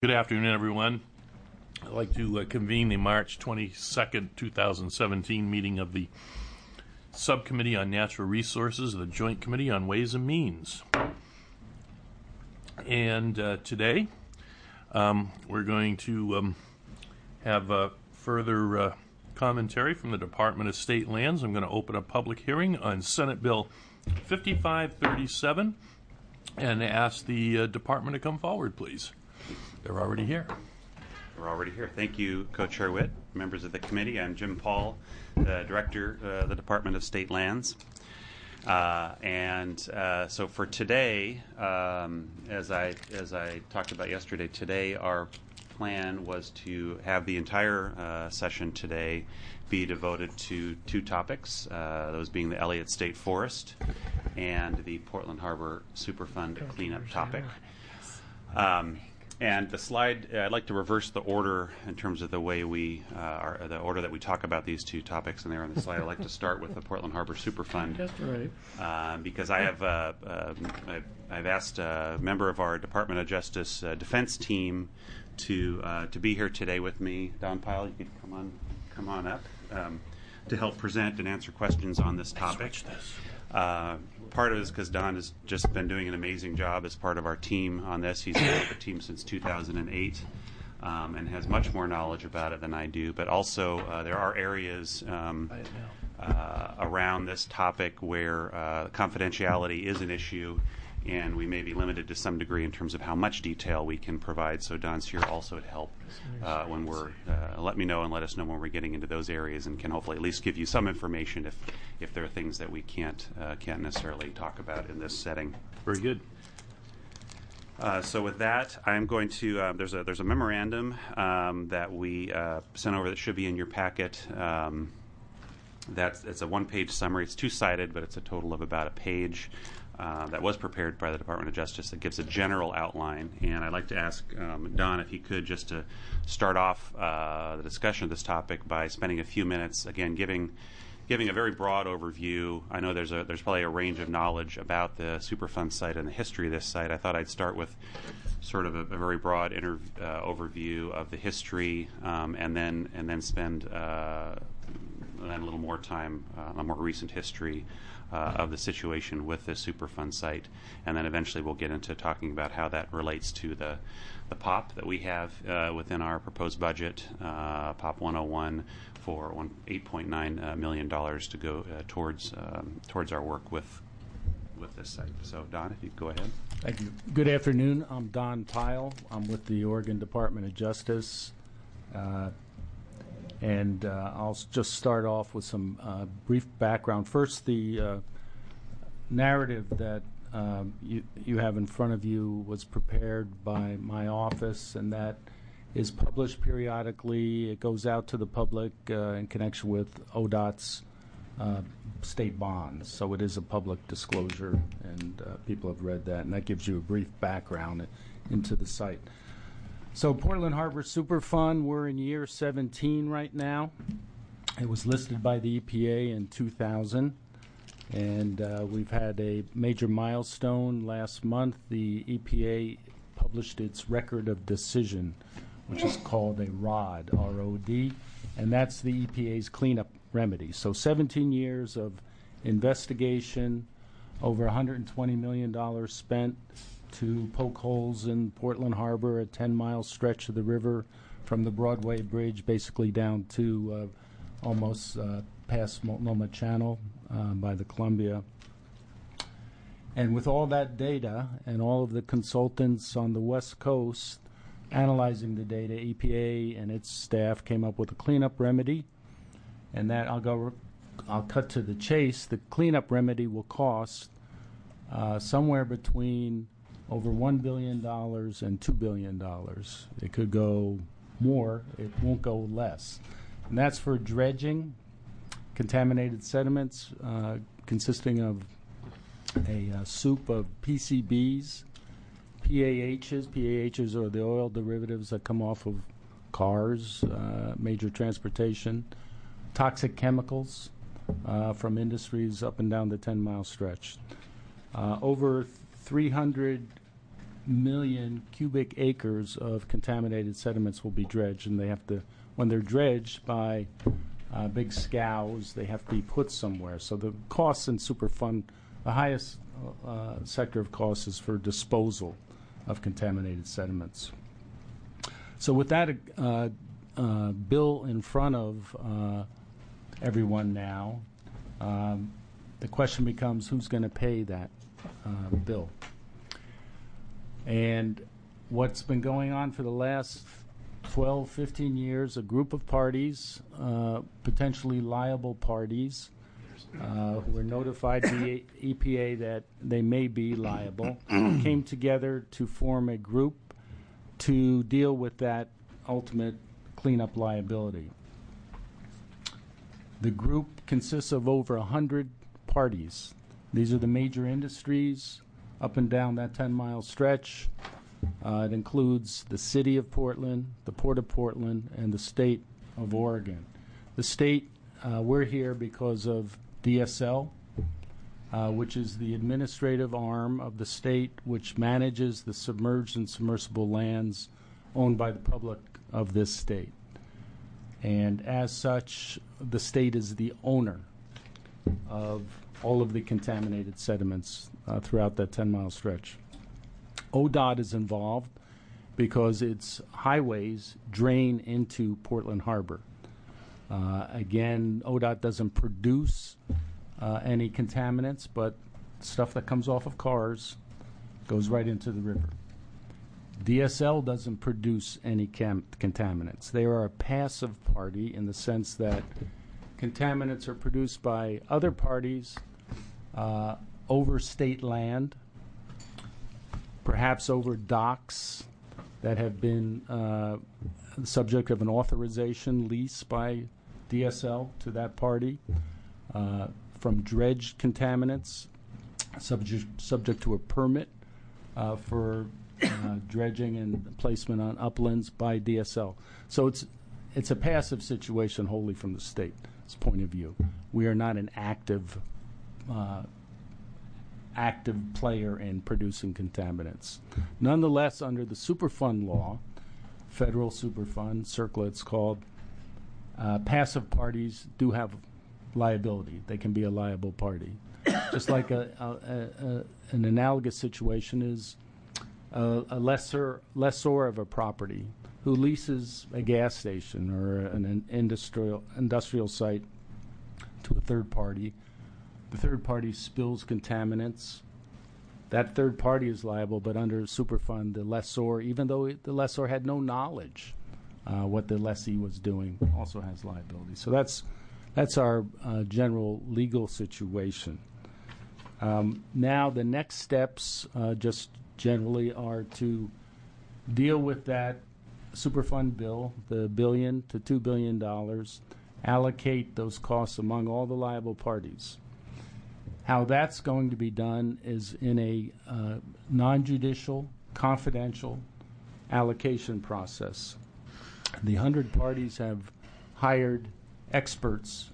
Good afternoon, everyone. I'd like to convene the March 22nd, 2017 meeting of the Subcommittee on Natural Resources of the Joint Committee on Ways and Means. And today we're going to have further commentary from the Department of State Lands. I'm going to open a public hearing on Senate Bill 5537 and ask the department to come forward, please. They're already here. We're already here. Thank you, Co-Chair Witt, members of the committee. I'm Jim Paul, the Director of the Department of State Lands. So for today, as I talked about yesterday, today our plan was to have the entire session today be devoted to two topics, those being the Elliott State Forest and the Portland Harbor Superfund cleanup topic. And the slide, I'd like to reverse the order in terms of the way the order that we talk about these two topics, and there on the slide. I'd like to start with the Portland Harbor Superfund. That's right. Because I've asked a member of our Department of Justice defense team to be here today with me. Don Pyle, you could come on up to help present and answer questions on this topic. Part of it is because Don has just been doing an amazing job as part of our team on this. He's been with the team since 2008 and has much more knowledge about it than I do. But also there are areas around this topic where confidentiality is an issue, and we may be limited to some degree in terms of how much detail we can provide. So Don's here also to help when we're let me know and let us know when we're getting into those areas, and can hopefully at least give you some information if there are things that we can't necessarily talk about in this setting. Very good. So with that, I'm going to there's a memorandum that we sent over that should be in your packet. It's a one-page summary. It's two-sided, but it's a total of about a page. That was prepared by the Department of Justice that gives a general outline. And I'd like to ask Don if he could just to start off the discussion of this topic by spending a few minutes, again, giving a very broad overview. I know there's probably a range of knowledge about the Superfund site and the history of this site. I thought I'd start with sort of a very broad overview of the history, and then spend a little more time on a more recent history of the situation with this Superfund site, and then eventually we'll get into talking about how that relates to the POP that we have within our proposed budget, POP 101, for $8.9 million to go towards our work with this site. So Don, if you could go ahead. Thank you. Good afternoon. I'm Don Pyle. I'm with the Oregon Department of Justice. And I'll just start off with some brief background. First, the narrative that you have in front of you was prepared by my office, and that is published periodically. It goes out to the public in connection with ODOT's state bonds. So it is a public disclosure, and people have read that, and that gives you a brief background into the site. So Portland Harbor Superfund, we're in year 17 right now. It was listed by the EPA in 2000, and we've had a major milestone. Last month, the EPA published its record of decision, which is called a ROD, R-O-D, and that's the EPA's cleanup remedy. So 17 years of investigation, over $120 million spent to poke holes in Portland Harbor, a 10-mile stretch of the river from the Broadway Bridge basically down to almost past Multnomah Channel by the Columbia. And with all that data and all of the consultants on the West Coast analyzing the data, EPA and its staff came up with a cleanup remedy, and that I'll cut to the chase. The cleanup remedy will cost somewhere between over $1 billion and $2 billion. It could go more. It won't go less. And that's for dredging contaminated sediments consisting of a soup of PCBs, PAHs. PAHs are the oil derivatives that come off of cars, major transportation, toxic chemicals from industries up and down the 10-mile stretch. Over 300 million cubic acres of contaminated sediments will be dredged, and they have to, when they're dredged by big scows, they have to be put somewhere. So the costs in Superfund, the highest sector of costs is for disposal of contaminated sediments. So with that bill in front of everyone now, the question becomes who's going to pay that bill. And what's been going on for the last 12, 15 years, a group of parties, potentially liable parties, who were notified by the EPA that they may be liable, came together to form a group to deal with that ultimate cleanup liability. The group consists of over 100 parties. These are the major industries up and down that 10-mile stretch. It includes the city of Portland, the Port of Portland, and the state of Oregon. The state, we're here because of DSL, which is the administrative arm of the state which manages the submerged and submersible lands owned by the public of this state. And as such, the state is the owner of all of the contaminated sediments throughout that 10-mile stretch. ODOT is involved because its highways drain into Portland Harbor. Again, ODOT doesn't produce any contaminants, but stuff that comes off of cars goes right into the river. DSL doesn't produce any contaminants. They are a passive party in the sense that contaminants are produced by other parties over state land, perhaps over docks that have been the subject of an authorization lease by DSL to that party, from dredged contaminants subject to a permit for dredging and placement on uplands by DSL. So it's a passive situation wholly from the state's point of view. We are not an active player in producing contaminants. Nonetheless, under the Superfund law, federal Superfund, CERCLA it's called, passive parties do have liability. They can be a liable party. Just like an analogous situation is a lessor of a property who leases a gas station or an industrial site to a third party. The third party spills contaminants. That third party is liable, but under Superfund, the lessor, even though the lessor had no knowledge what the lessee was doing, also has liability. So that's our general legal situation. Now the next steps just generally are to deal with that Superfund bill, the $1 billion to $2 billion, allocate those costs among all the liable parties. How that's going to be done is in a non-judicial, confidential allocation process. The 100 parties have hired experts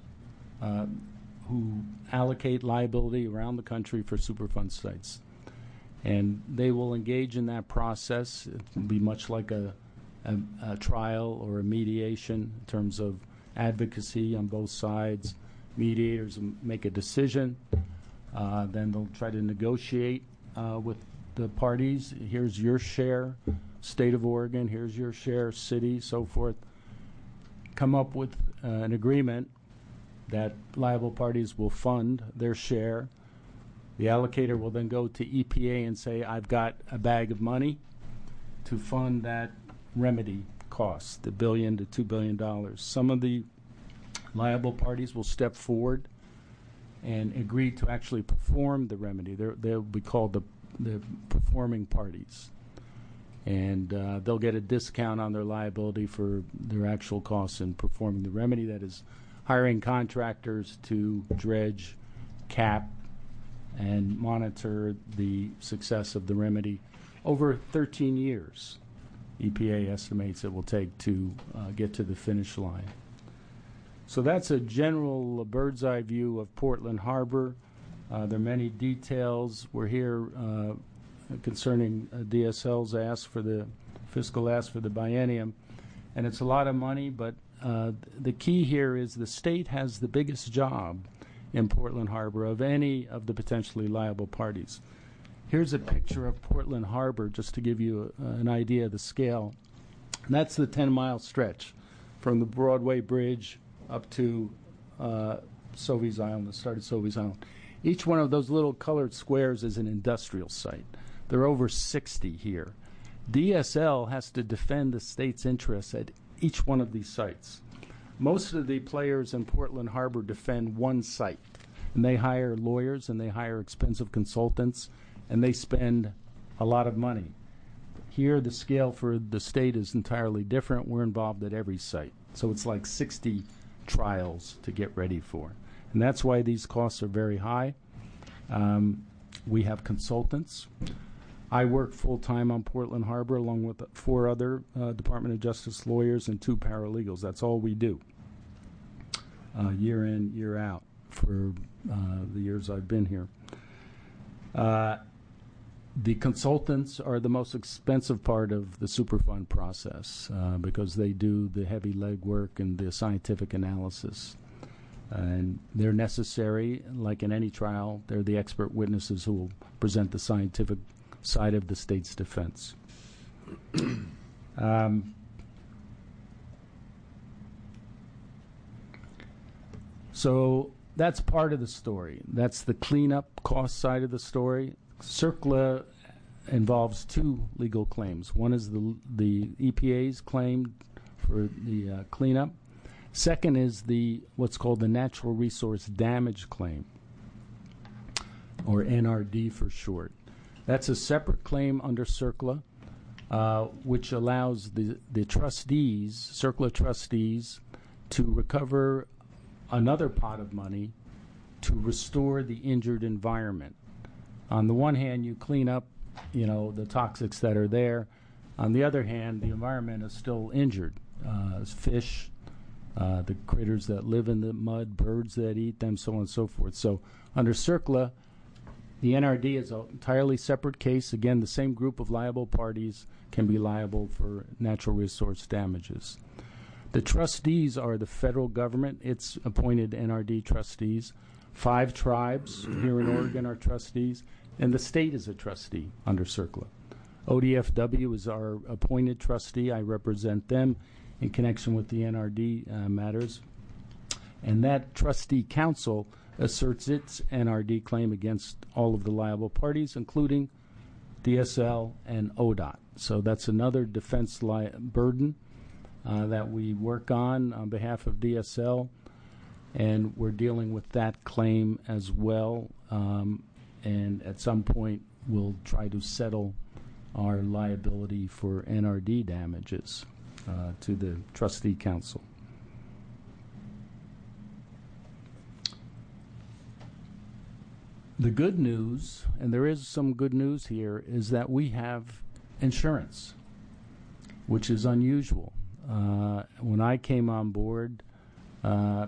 who allocate liability around the country for Superfund sites. And they will engage in that process. It will be much like a trial or a mediation in terms of advocacy on both sides. Mediators will make a decision. Then they'll try to negotiate with the parties. Here's your share, state of Oregon. Here's your share, city, so forth. Come up with an agreement that liable parties will fund their share. The allocator will then go to EPA and say, I've got a bag of money to fund that remedy cost, the $1 billion to $2 billion. Some of the liable parties will step forward and agree to actually perform the remedy. They'll be called the performing parties. And they'll get a discount on their liability for their actual costs in performing the remedy. That is hiring contractors to dredge, cap, and monitor the success of the remedy over 13 years. EPA estimates it will take to get to the finish line. So that's a general bird's eye view of Portland Harbor. There are many details. We're here concerning DSL's fiscal ask for the biennium, and it's a lot of money, but the key here is the state has the biggest job in Portland Harbor of any of the potentially liable parties. Here's a picture of Portland Harbor just to give you an idea of the scale. And that's the 10-mile stretch from the Broadway Bridge up to Sovies Island, the start of Sovies Island. Each one of those little colored squares is an industrial site. There are over 60 here. DSL has to defend the state's interests at each one of these sites. Most of the players in Portland Harbor defend one site, and they hire lawyers and they hire expensive consultants, and they spend a lot of money. Here, the scale for the state is entirely different. We're involved at every site. So it's like 60 trials to get ready for. And that's why these costs are very high. We have consultants. I work full-time on Portland Harbor along with 4 other Department of Justice lawyers and 2 paralegals. That's all we do, year in, year out, for the years I've been here. The consultants are the most expensive part of the Superfund process because they do the heavy legwork and the scientific analysis. And they're necessary, like in any trial. They're the expert witnesses who will present the scientific side of the state's defense. So that's part of the story. That's the cleanup cost side of the story. CERCLA involves 2 legal claims. One is the EPA's claim for the cleanup. Second is what's called the natural resource damage claim, or NRD for short. That's a separate claim under CERCLA, which allows the trustees, CERCLA trustees, to recover another pot of money to restore the injured environment. On the one hand, you clean up, the toxics that are there. On the other hand, the environment is still injured. Fish, the critters that live in the mud, birds that eat them, so on and so forth. So under CERCLA, the NRD is an entirely separate case. Again, the same group of liable parties can be liable for natural resource damages. The trustees are the federal government. It's appointed NRD trustees. 5 tribes here in Oregon are trustees, and the state is a trustee under CERCLA. ODFW is our appointed trustee. I represent them in connection with the NRD matters. And that trustee council asserts its NRD claim against all of the liable parties, including DSL and ODOT. So that's another defense burden that we work on behalf of DSL, and we're dealing with that claim as well. And at some point, we'll try to settle our liability for NRD damages to the trustee council. The good news, and there is some good news here, is that we have insurance, which is unusual. When I came on board, the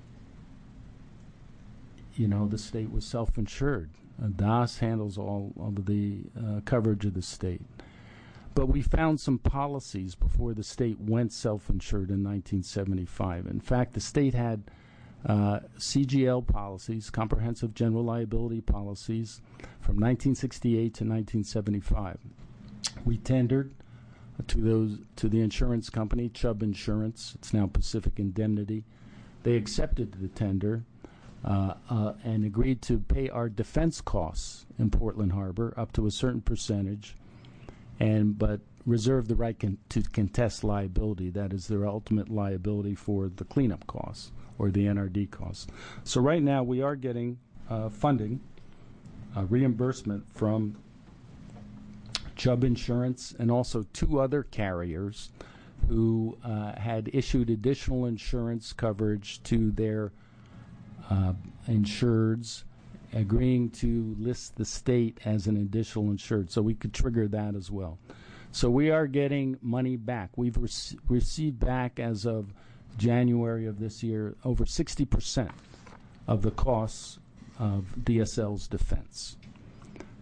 state was self-insured. DAS handles all of the coverage of the state. But we found some policies before the state went self-insured in 1975. In fact, the state had CGL policies, comprehensive general liability policies, from 1968 to 1975. We tendered to the insurance company, Chubb Insurance. It's now Pacific Indemnity. They accepted the tender and agreed to pay our defense costs in Portland Harbor up to a certain percentage, but reserve the right to contest liability. That is their ultimate liability for the cleanup costs or the NRD costs. So right now we are getting funding, reimbursement from Chubb Insurance and also 2 other carriers who had issued additional insurance coverage to their insureds, agreeing to list the state as an additional insured, so we could trigger that as well. So we are getting money back. We've received back, as of January of this year, over 60% of the costs of DSL's defense.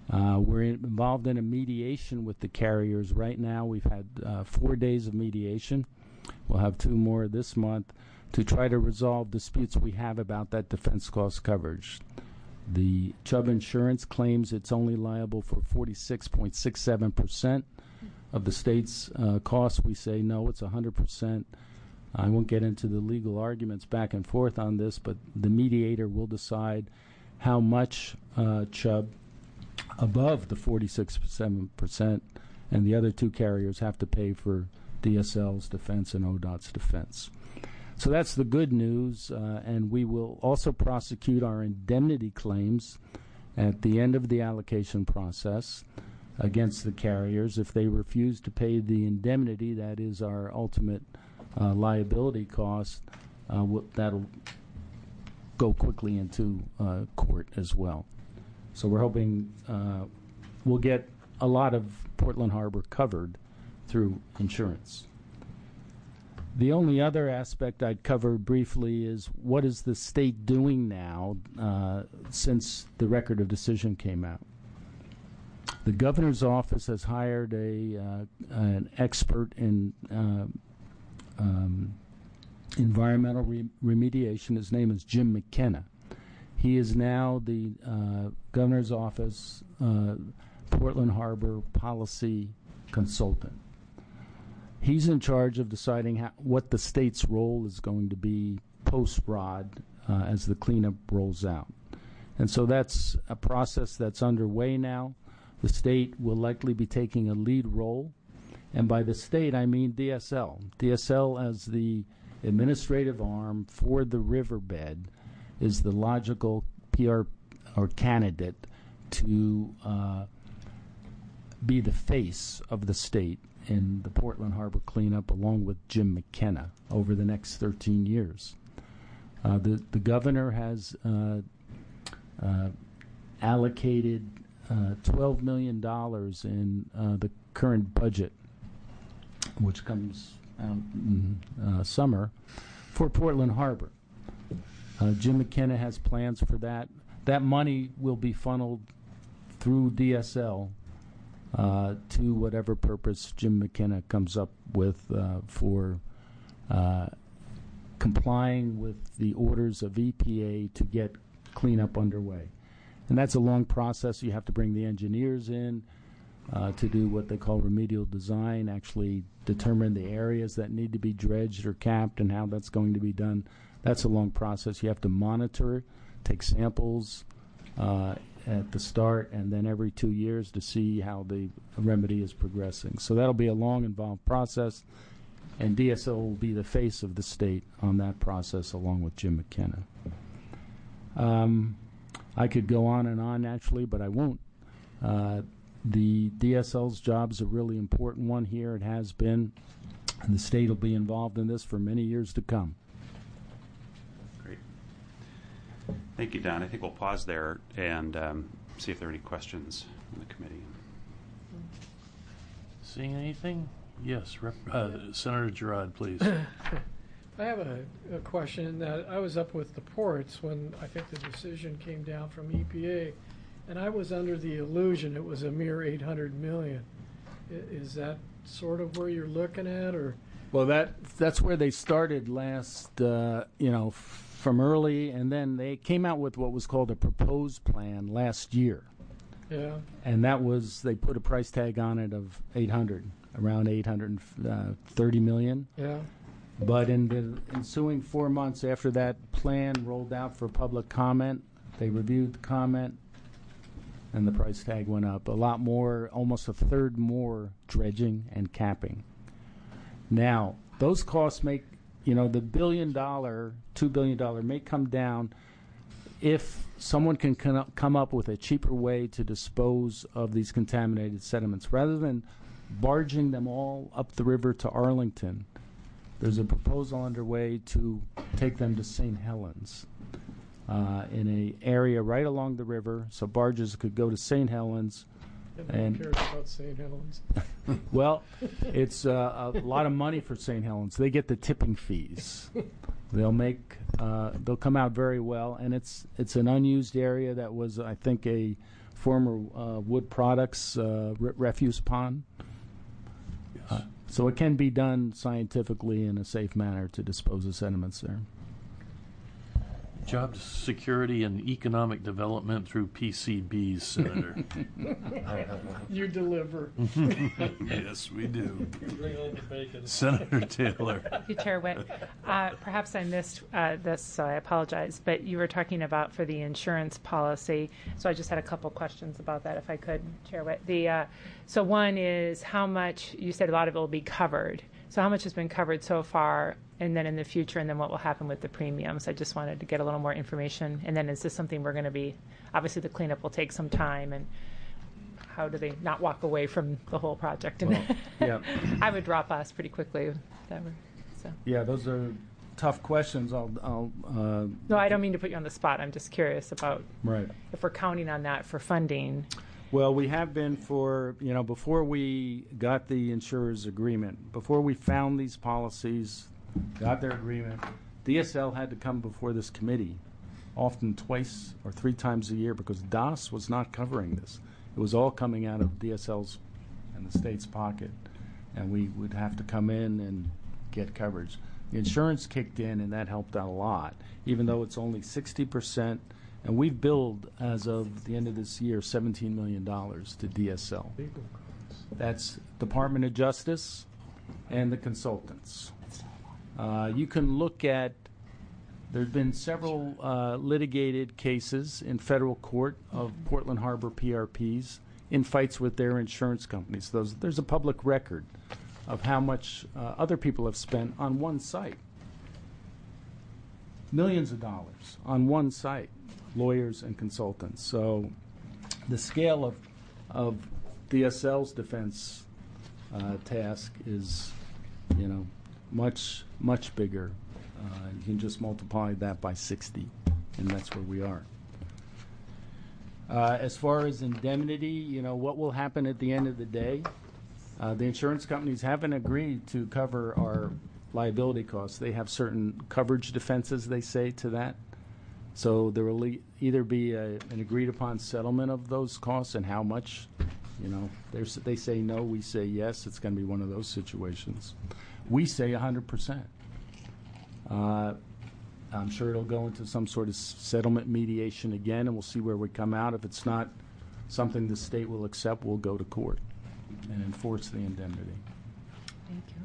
We're involved in a mediation with the carriers right now. We've had 4 days of mediation. We'll have 2 more this month to try to resolve disputes we have about that defense cost coverage. The Chubb Insurance claims it's only liable for 46.67% of the state's costs. We say no, it's 100%. I won't get into the legal arguments back and forth on this, but the mediator will decide how much Chubb above the 46.7%, and the other 2 carriers have to pay for DSL's defense and ODOT's defense. So that's the good news, and we will also prosecute our indemnity claims at the end of the allocation process against the carriers. If they refuse to pay the indemnity, that is our ultimate liability cost, that'll go quickly into court as well. So we're hoping we'll get a lot of Portland Harbor covered through insurance. The only other aspect I'd cover briefly is what is the state doing now since the record of decision came out. The governor's office has hired an expert in environmental remediation. His name is Jim McKenna. He is now the governor's office Portland Harbor policy consultant. He's in charge of deciding what the state's role is going to be post-ROD as the cleanup rolls out. And so that's a process that's underway now. The state will likely be taking a lead role. And by the state, I mean DSL. DSL as the administrative arm for the riverbed is the logical PR or candidate to be the face of the state in the Portland Harbor cleanup, along with Jim McKenna over the next 13 years. The governor has allocated $12 million in the current budget, which comes out in summer, for Portland Harbor. Jim McKenna has plans for that. That money will be funneled through DSL to whatever purpose Jim McKenna comes up with for complying with the orders of EPA to get cleanup underway. And that's a long process. You have to bring the engineers in to do what they call remedial design, actually determine the areas that need to be dredged or capped and how that's going to be done. That's a long process. You have to monitor, take samples at the start, and then every 2 years to see how the remedy is progressing. So that'll be a long, involved process, and DSL will be the face of the state on that process along with Jim McKenna. I could go on and on, actually, but I won't. The DSL's job is a really important one here. It has been, and the state will be involved in this for many years to come. Great. Thank you, Don. I think we'll pause there and see if there are any questions from the committee. Seeing anything? Yes, Senator Girard, please. I have a question that I was up with the ports when I think the decision came down from EPA, and I was under the illusion it was a mere $800 million. Is that sort of where you're looking at, or? Well, that's where they started last, from early, and then they came out with what was called a proposed plan last year. Yeah. And that was, they put a price tag on it of around $830 million. Yeah. But in the ensuing 4 months after that plan rolled out for public comment, they reviewed the comment, and the price tag went up. A lot more, almost a third more dredging and capping. Now, those costs make, the $1 billion, $2 billion may come down if someone can come up with a cheaper way to dispose of these contaminated sediments. Rather than barging them all up the river to Arlington, there's a proposal underway to take them to St. Helens in an area right along the river, so barges could go to St. Helens. And who cares about St. Helens? Well, it's a lot of money for St. Helens. They get the tipping fees. They'll come out very well, and it's an unused area that was, I think, a former wood products refuse pond. Yes. So it can be done scientifically in a safe manner to dispose of sediments there. Job security and economic development through PCBs, Senator. You deliver. Yes, we do. Bring home the bacon. Senator Taylor. Thank you, Chair Witt. Perhaps I missed this, so I apologize. But you were talking about for the insurance policy, so I just had a couple questions about that, if I could, Chair Witt. So one is how much, you said a lot of it will be covered. So how much has been covered so far, and then in the future, and then what will happen with the premiums? I just wanted to get a little more information. And then is this something we're going to be, obviously the cleanup will take some time, and how do they not walk away from the whole project? And Yeah. I would drop us pretty quickly if that were, so. Yeah, those are tough questions. No, I don't mean to put you on the spot. I'm just curious about Right. if we're counting on that for funding. Well, we have been before we got the insurer's agreement, before we found these policies, got their agreement, DSL had to come before this committee often twice or three times a year because DAS was not covering this. It was all coming out of DSL's and the state's pocket, and we would have to come in and get coverage. The insurance kicked in, and that helped out a lot, even though it's only 60%. And we've billed, as of the end of this year, $17 million to DSL. Legal costs. That's Department of Justice and the consultants. You can look at, there's been several litigated cases in federal court of Portland Harbor PRPs in fights with their insurance companies. There's a public record of how much other people have spent on one site. Millions of dollars on one site, lawyers and consultants. So the scale of DSL's defense task is, much, much bigger. You can just multiply that by 60, and that's where we are. As far as indemnity, what will happen at the end of the day? The insurance companies haven't agreed to cover our liability costs. They have certain coverage defenses, they say, to that. So there will either be an agreed-upon settlement of those costs and how much. They say no, we say yes. It's going to be one of those situations. We say 100%. I'm sure it'll go into some sort of settlement mediation again, and we'll see where we come out. If it's not something the state will accept, we'll go to court and enforce the indemnity. Thank you.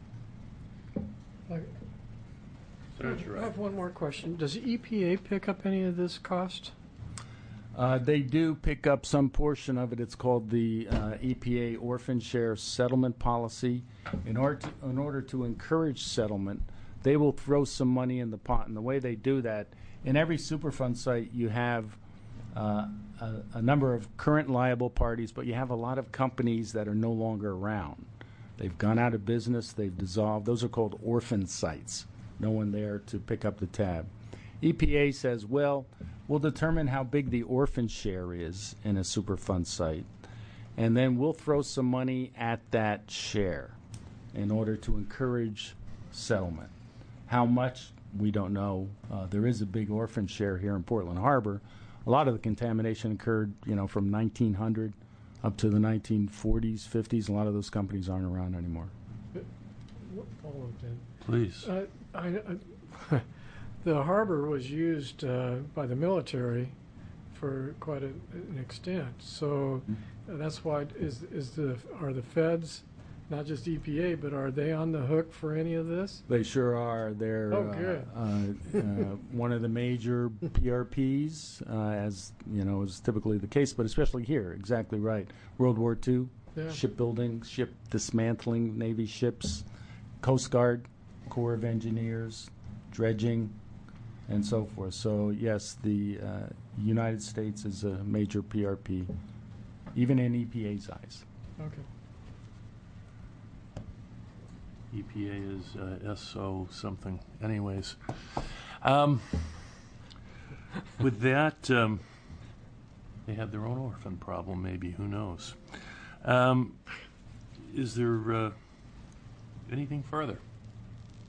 Senator I Wright. have one more question. Does EPA pick up any of this cost? They do pick up some portion of it. It's called the EPA Orphan Share Settlement Policy. In order to encourage settlement, they will throw some money in the pot. And the way they do that, in every Superfund site, you have a number of current liable parties, but you have a lot of companies that are no longer around. They've gone out of business. They've dissolved. Those are called orphan sites. No one there to pick up the tab. EPA says, well, we'll determine how big the orphan share is in a Superfund site, and then we'll throw some money at that share in order to encourage settlement. How much, we don't know. There is a big orphan share here in Portland Harbor. A lot of the contamination occurred, from 1900 up to the 1940s, 50s. A lot of those companies aren't around anymore. Follow up then. Please. The harbor was used by the military for quite an extent. So that's why are the feds, not just EPA, but are they on the hook for any of this? They sure are. They're good. one of the major PRPs, as is typically the case, but especially here. Exactly right. World War II, Yeah. shipbuilding, ship dismantling, Navy ships, Coast Guard, Corps of Engineers, dredging, and so forth. So yes, the United States is a major PRP, even in EPA's eyes. Okay. EPA is SO something. Anyways, with that, they had their own orphan problem, maybe. Who knows? Is there anything further?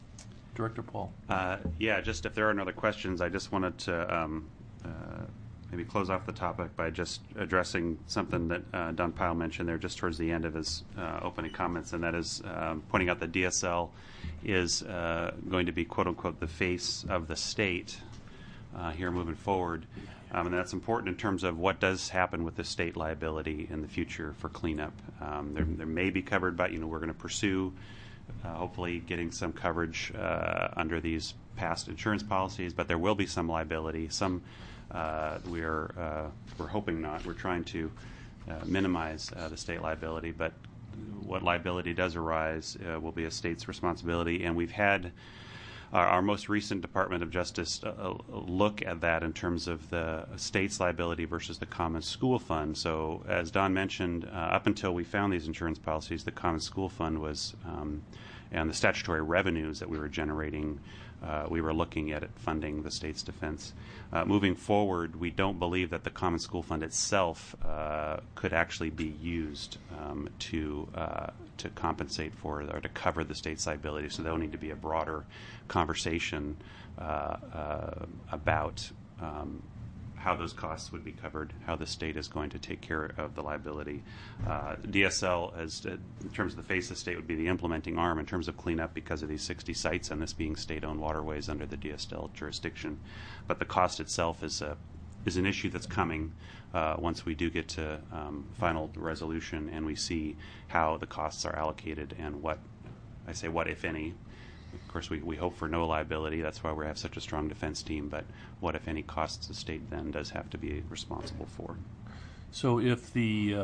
Director Paul. Yeah, just if there are no other questions, I just wanted to maybe close off the topic by just addressing something that Don Pyle mentioned there just towards the end of his opening comments, and that is pointing out that DSL is going to be, quote unquote, the face of the state here moving forward. And that's important in terms of what does happen with the state liability in the future for cleanup. There may be covered by, we're going to pursue hopefully getting some coverage under these past insurance policies, but there will be some liability. Some we're hoping not. We're trying to minimize the state liability, but what liability does arise will be a state's responsibility, and we've had our most recent Department of Justice look at that in terms of the state's liability versus the Common School Fund. So, as Don mentioned, up until we found these insurance policies, the Common School Fund was, and the statutory revenues that we were generating, we were looking at it funding the state's defense. Moving forward, we don't believe that the Common School Fund itself could actually be used to compensate for or to cover the state's liability. So there will need to be a broader conversation about how those costs would be covered, how the state is going to take care of the liability. DSL, in terms of the face of the state, would be the implementing arm in terms of cleanup because of these 60 sites and this being state-owned waterways under the DSL jurisdiction. But the cost itself is an issue that's coming once we do get to final resolution and we see how the costs are allocated and what if any. Of course, we hope for no liability. That's why we have such a strong defense team. But what, if any, costs the state then does have to be responsible for? So if the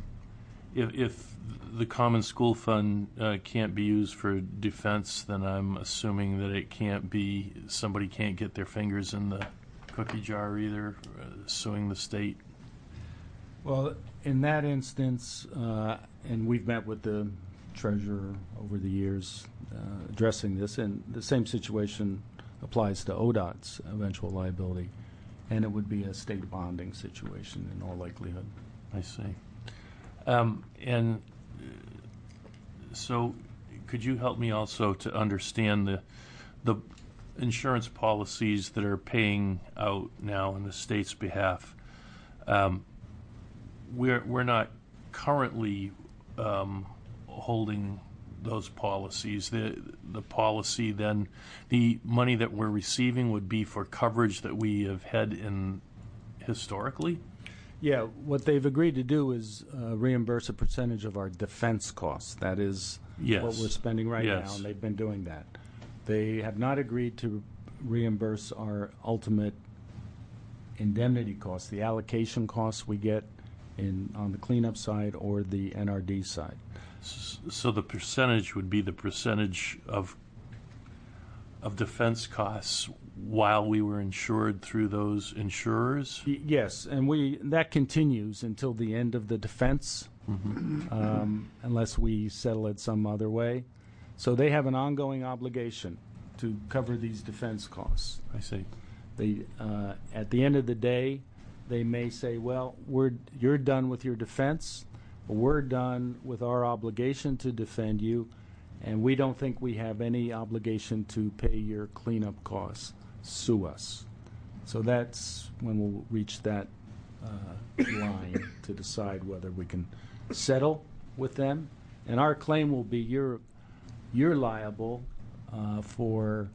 Common School Fund can't be used for defense, then I'm assuming that it can't be. Somebody can't get their fingers in the cookie jar either, suing the state. Well, in that instance, and we've met with the treasurer over the years addressing this, and the same situation applies to ODOT's eventual liability, and it would be a state bonding situation in all likelihood. I see. So could you help me also to understand the insurance policies that are paying out now on the state's behalf? We're not currently holding those policies. The policy then, the money that we're receiving would be for coverage that we have had in historically? Yeah, what they've agreed to do is reimburse a percentage of our defense costs. That is Yes. what we're spending right now, Yes. and they've been doing that. They have not agreed to reimburse our ultimate indemnity costs, the allocation costs we get on the cleanup side or the NRD side. So the percentage would be the percentage of defense costs while we were insured through those insurers? Yes, and that continues until the end of the defense, unless we settle it some other way. So they have an ongoing obligation to cover these defense costs. I see. They, at the end of the day, they may say, well, you're done with your defense, we're done with our obligation to defend you, and we don't think we have any obligation to pay your cleanup costs. Sue us. So that's when we'll reach that line to decide whether we can settle with them. And our claim will be you're liable for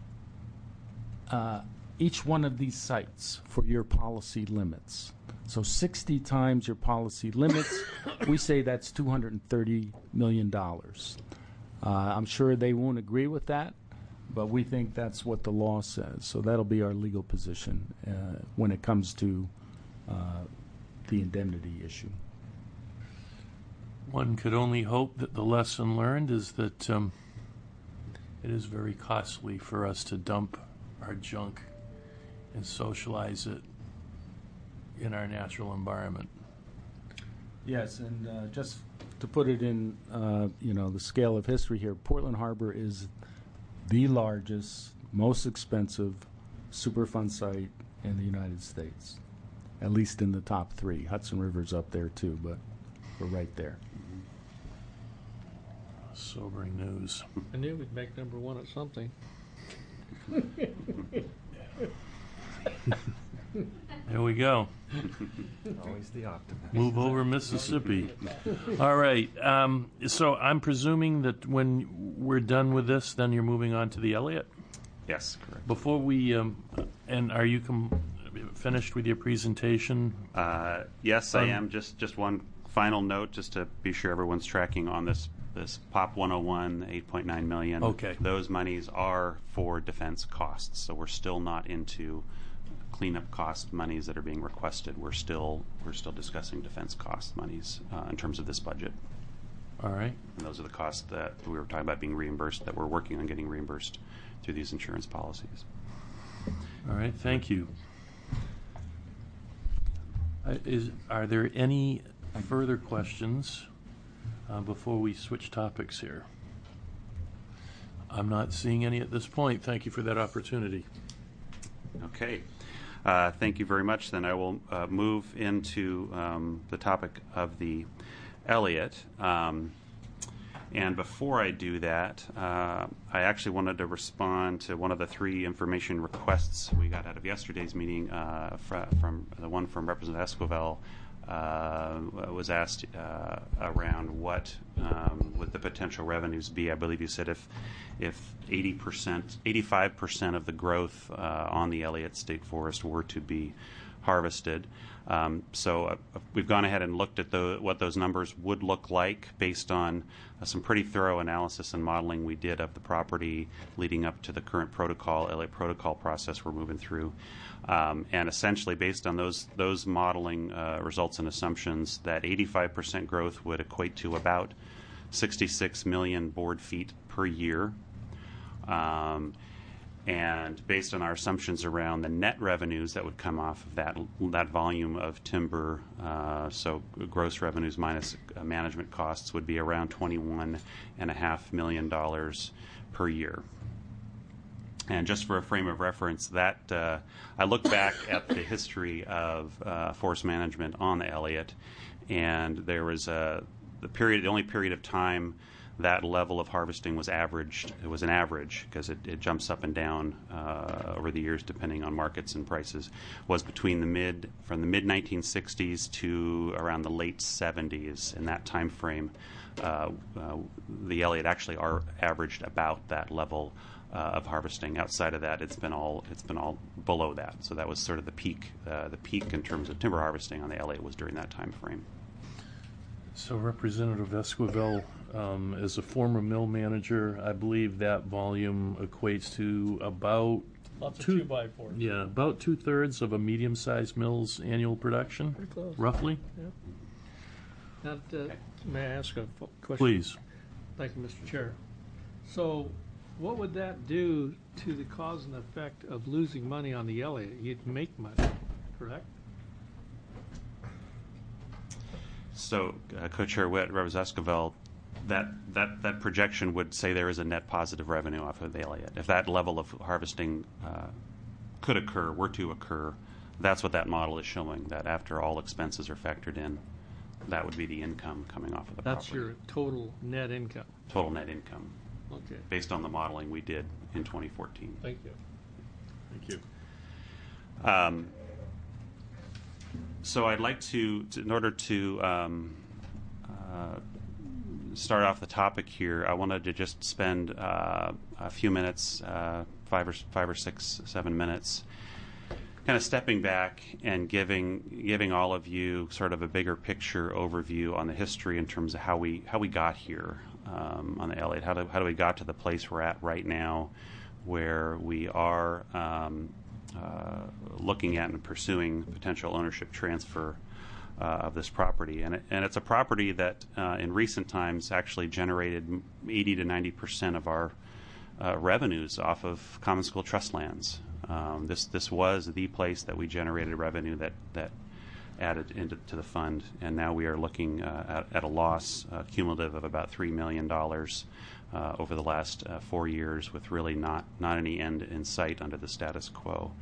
each one of these sites for your policy limits. So 60 times your policy limits, we say that's $230 million. I'm sure they won't agree with that, but we think that's what the law says. So that'll be our legal position when it comes to the indemnity issue. One could only hope that the lesson learned is that it is very costly for us to dump our junk and socialize it in our natural environment. Yes, and just to put it in, the scale of history here, Portland Harbor is the largest, most expensive Superfund site in the United States, at least in the top three. Hudson River's up there too, but we're right there. Sobering news. I knew we'd make number one at something. There we go. Always the optimist. Move over Mississippi. All right. So I'm presuming that when we're done with this, then you're moving on to the Elliott? Yes, correct. Before we, and are you finished with your presentation? Yes, I am. Just one final note, just to be sure everyone's tracking on this POP 101, $8.9 million. Okay. Those monies are for defense costs, so we're still not into cleanup cost monies that are being requested. We're still discussing defense cost monies in terms of this budget. All right. And those are the costs that we were talking about being reimbursed, that we're working on getting reimbursed through these insurance policies. All right. Thank you. Are there any further questions before we switch topics here? I'm not seeing any at this point. Thank you for that opportunity. Okay. Thank you very much. Then I will move into the topic of the Elliott. And before I do that, I actually wanted to respond to one of the three information requests we got out of yesterday's meeting from the one from Representative Esquivel. Was asked around what would the potential revenues be. I believe you said if 85% of the growth on the Elliott State Forest were to be harvested. So we've gone ahead and looked at what those numbers would look like based on some pretty thorough analysis and modeling we did of the property leading up to the current protocol, Elliott protocol process we're moving through. And essentially, based on those modeling results and assumptions, that 85% growth would equate to about 66 million board feet per year. And based on our assumptions around the net revenues that would come off of that volume of timber, so gross revenues minus management costs would be around $21.5 million per year. And just for a frame of reference, that I look back at the history of forest management on the Elliott, and there was the only period of time that level of harvesting was averaged. It was an average because it jumps up and down over the years depending on markets and prices. Was from the mid 1960s to around the late 70s. In that time frame, the Elliott actually averaged about that level of harvesting. Outside of that, it's been all below that. So that was sort of the peak. The peak in terms of timber harvesting on the Elliott was during that time frame. So Representative Esquivel, as a former mill manager, I believe that volume equates to about Lots of 2x4s. Yeah, about 2/3 of a medium-sized mill's annual production, Pretty close. roughly. Yeah. Now, may I ask a question? Please. Thank you, Mr. Chair. So, what would that do to the cause and effect of losing money on the Elliott? You'd make money, correct? So, Co-Chair Witt, Representative Esquivel, that projection would say there is a net positive revenue off of the Elliott. If that level of harvesting were to occur, that's what that model is showing, that after all expenses are factored in, that would be the income coming off of the That's property. your total net income. Total net income, Okay. based on the modeling we did in 2014. Thank you. Thank you. So I'd like to in order to start off the topic here, I wanted to just spend a few minutes, 5 or 6, 7 minutes, kind of stepping back and giving all of you sort of a bigger picture overview on the history in terms of how we got here on the Elliott. How do we got to the place we're at right now, where we are looking at and pursuing potential ownership transfer of this property. And it's a property that in recent times actually generated 80 to 90% of our revenues off of common school trust lands. This was the place that we generated revenue that added into the fund, and now we are looking at a loss cumulative of about $3 million over the last 4 years, with really not any end in sight under the status quo.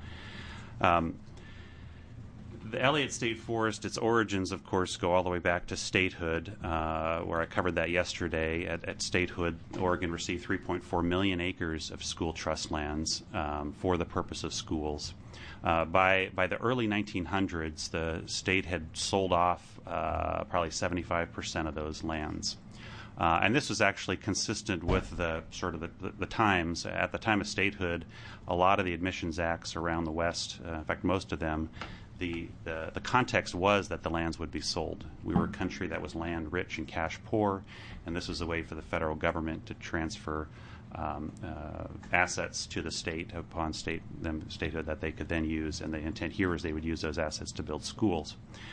The Elliott State Forest, its origins, of course, go all the way back to statehood, where I covered that yesterday. At statehood, Oregon received 3.4 million acres of school trust lands for the purpose of schools. By the early 1900s, the state had sold off probably 75% of those lands. And this was actually consistent with the sort of the times. At the time of statehood, a lot of the admissions acts around the West, in fact, most of them, the context was that the lands would be sold. We were a country that was land rich and cash poor, and this was a way for the federal government to transfer assets to the state upon statehood that they could then use, and the intent here is they would use those assets to build schools.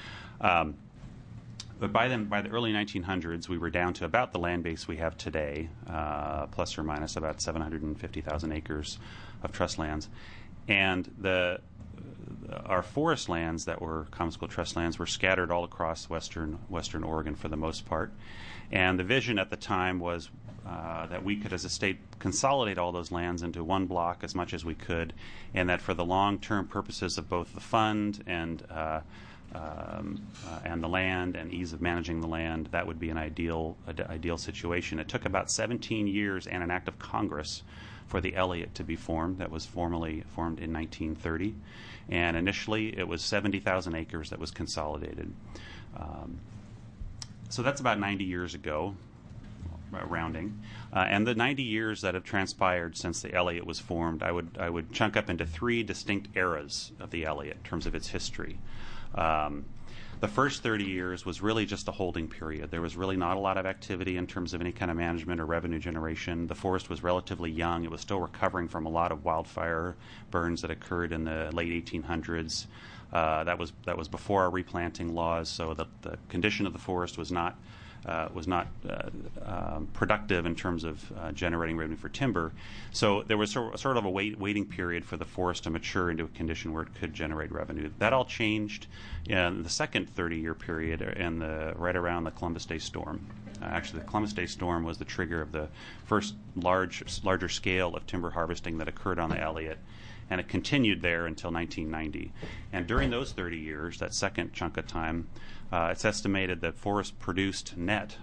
But by the early 1900s, we were down to about the land base we have today, plus or minus about 750,000 acres of trust lands. And our forest lands that were common school trust lands were scattered all across western Oregon for the most part. And the vision at the time was that we could, as a state, consolidate all those lands into one block as much as we could, and that for the long-term purposes of both the fund and the land and ease of managing the land, that would be an ideal situation. It took about 17 years and an act of Congress for the Elliott to be formed. That was formally formed in 1930. And initially, it was 70,000 acres that was consolidated. So that's about 90 years ago, rounding. And the 90 years that have transpired since the Elliott was formed, I would chunk up into 3 distinct eras of the Elliott in terms of its history. The first 30 years was really just a holding period. There was really not a lot of activity in terms of any kind of management or revenue generation. The forest was relatively young. It was still recovering from a lot of wildfire burns that occurred in the late 1800s. That was before our replanting laws, so the condition of the forest was not productive in terms of generating revenue for timber. So there was sort of a waiting period for the forest to mature into a condition where it could generate revenue. That all changed in the second 30-year period right around the Columbus Day storm. Actually, the Columbus Day storm was the trigger of the first larger scale of timber harvesting that occurred on the Elliott, and it continued there until 1990. And during those 30 years, that second chunk of time, it's estimated that forest produced net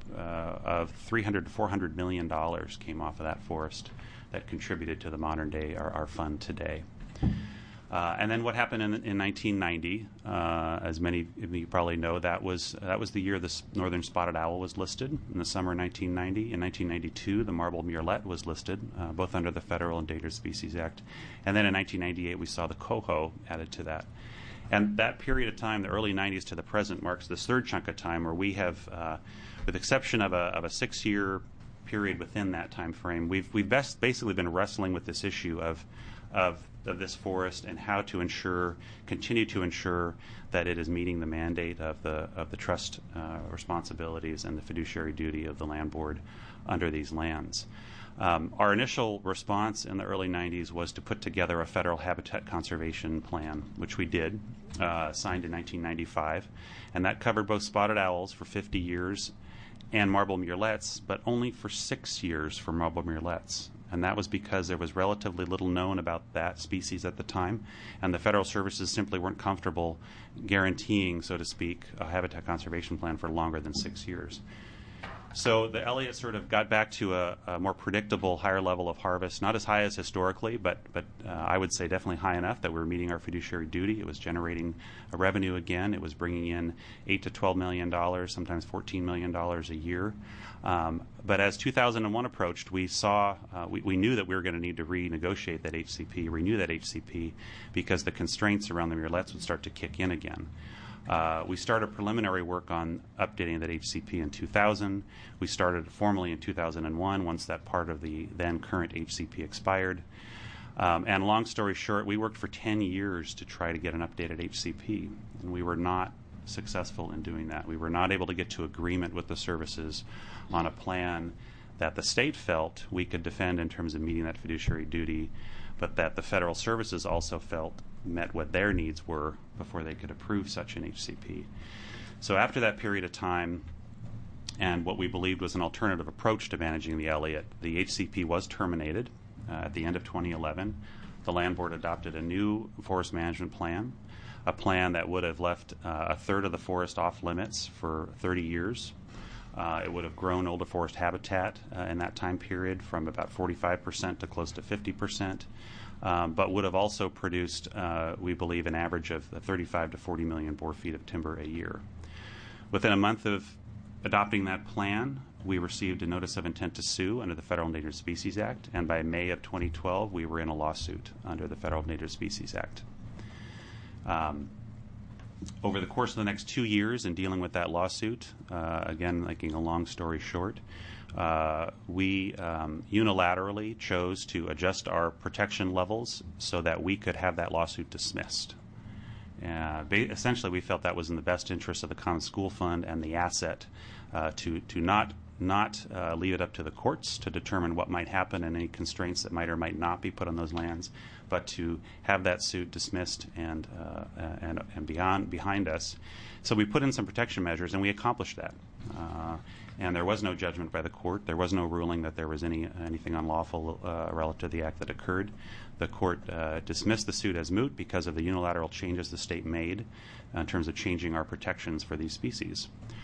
of $300 to $400 million came off of that forest that contributed to the modern day, our fund today. And then what happened in 1990, as many of you probably know, that was the year the northern spotted owl was listed, in the summer of 1990. In 1992, the marbled murrelet was listed, both under the Federal Endangered Species Act. And then in 1998, we saw the coho added to that. And that period of time, the early 90s to the present, marks this third chunk of time where we have, with the exception of a 6-year period within that time frame, we've basically been wrestling with this issue of this forest and how to continue to ensure that it is meeting the mandate of the trust responsibilities and the fiduciary duty of the land board under these lands. Our initial response in the early 90s was to put together a federal habitat conservation plan, which we did, signed in 1995, and that covered both spotted owls for 50 years and marbled murrelets, but only for 6 years for marbled murrelets. And that was because there was relatively little known about that species at the time, and the federal services simply weren't comfortable guaranteeing, so to speak, a habitat conservation plan for longer than 6 years. So the Elliott sort of got back to a more predictable, higher level of harvest, not as high as historically, but I would say definitely high enough that we were meeting our fiduciary duty. It was generating a revenue again. It was bringing in $8 to $12 million, sometimes $14 million a year. But as 2001 approached, we saw we knew that we were going to need to renegotiate that HCP, renew that HCP, because the constraints around the murrelets would start to kick in again. We started preliminary work on updating that HCP in 2000. We started formally in 2001 once that part of the then current HCP expired. And long story short, we worked for 10 years to try to get an updated HCP, and we were not successful in doing that. We were not able to get to agreement with the services on a plan that the state felt we could defend in terms of meeting that fiduciary duty, but that the federal services also felt met what their needs were before they could approve such an HCP. So after that period of time, and what we believed was an alternative approach to managing the Elliott, the HCP was terminated at the end of 2011. The Land Board adopted a new forest management plan, a plan that would have left a third of the forest off limits for 30 years. It would have grown older forest habitat in that time period from about 45% to close to 50%. but would have also produced, we believe, an average of 35 to 40 million board feet of timber a year. Within a month of adopting that plan, we received a notice of intent to sue under the Federal Endangered Species Act, and by May of 2012, we were in a lawsuit under the Federal Endangered Species Act. Over the course of the next 2 years in dealing with that lawsuit, again, making a long story short, we unilaterally chose to adjust our protection levels so that we could have that lawsuit dismissed. Essentially, we felt that was in the best interest of the Common School Fund and the asset to not leave it up to the courts to determine what might happen and any constraints that might or might not be put on those lands, but to have that suit dismissed and behind us. So we put in some protection measures, and we accomplished that. And there was no judgment by the court. There was no ruling that there was anything unlawful relative to the act that occurred. The court dismissed the suit as moot because of the unilateral changes the state made in terms of changing our protections for these species.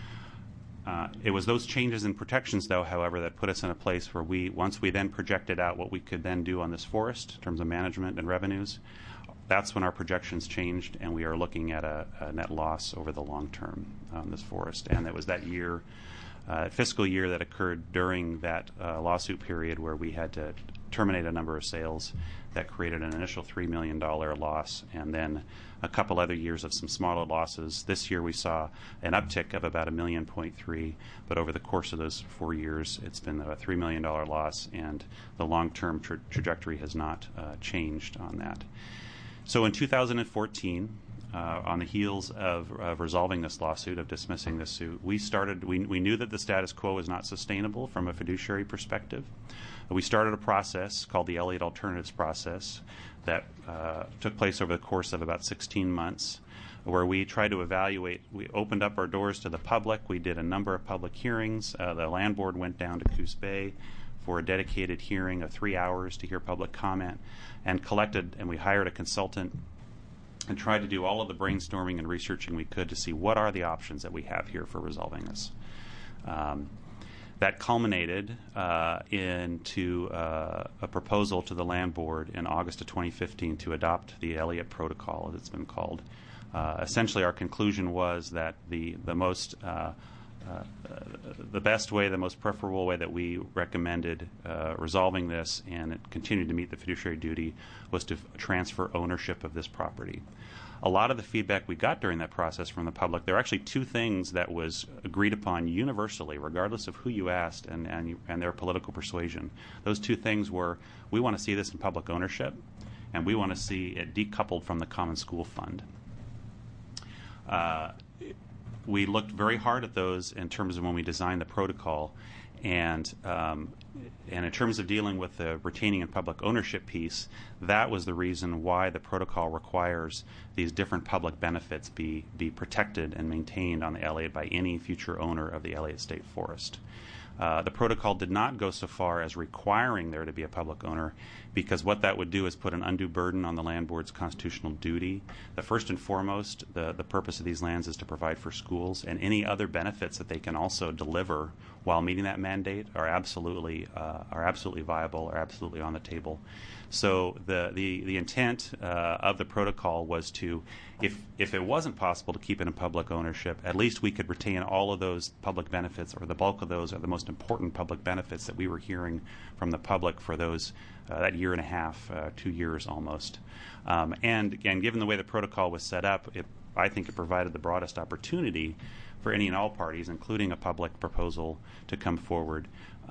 It was those changes in protections, though, however, that put us in a place where once we then projected out what we could then do on this forest in terms of management and revenues, that's when our projections changed, and we are looking at a net loss over the long term on this forest. And it was that year, fiscal year that occurred during that lawsuit period where we had to terminate a number of sales that created an initial $3 million loss, and then a couple other years of some smaller losses. This year we saw an uptick of about $1.3 million, but over the course of those 4 years, it's been a $3 million loss, and the long-term trajectory has not changed on that. So in 2014, on the heels of resolving this lawsuit, of dismissing this suit, we knew that the status quo was not sustainable from a fiduciary perspective. We started a process called the Elliott Alternatives process that took place over the course of about 16 months, where we tried to evaluate. We opened up our doors to the public. We did a number of public hearings. The land board went down to Coos Bay for a dedicated hearing of 3 hours to hear public comment, and we hired a consultant and tried to do all of the brainstorming and researching we could to see what are the options that we have here for resolving this. That culminated into a proposal to the land board in August of 2015 to adopt the Elliott Protocol, as it's been called. Essentially, our conclusion was that the best way, the most preferable way that we recommended resolving this and continued to meet the fiduciary duty was to transfer ownership of this property. A lot of the feedback we got during that process from the public, there are actually two things that was agreed upon universally, regardless of who you asked and their political persuasion. Those two things were, we want to see this in public ownership, and we want to see it decoupled from the Common School Fund. We looked very hard at those in terms of when we designed the protocol, and in terms of dealing with the retaining and public ownership piece, that was the reason why the protocol requires these different public benefits be protected and maintained on the Elliott by any future owner of the Elliott State Forest. The protocol did not go so far as requiring there to be a public owner, because what that would do is put an undue burden on the land board's constitutional duty. The first and foremost, the purpose of these lands is to provide for schools, and any other benefits that they can also deliver while meeting that mandate are absolutely viable, are absolutely on the table. So the intent of the protocol was to, if it wasn't possible to keep it in public ownership, at least we could retain all of those public benefits, or the bulk of those, are the most important public benefits that we were hearing from the public for those that year and a half, 2 years almost. And again, given the way the protocol was set up, I think it provided the broadest opportunity for any and all parties, including a public proposal, to come forward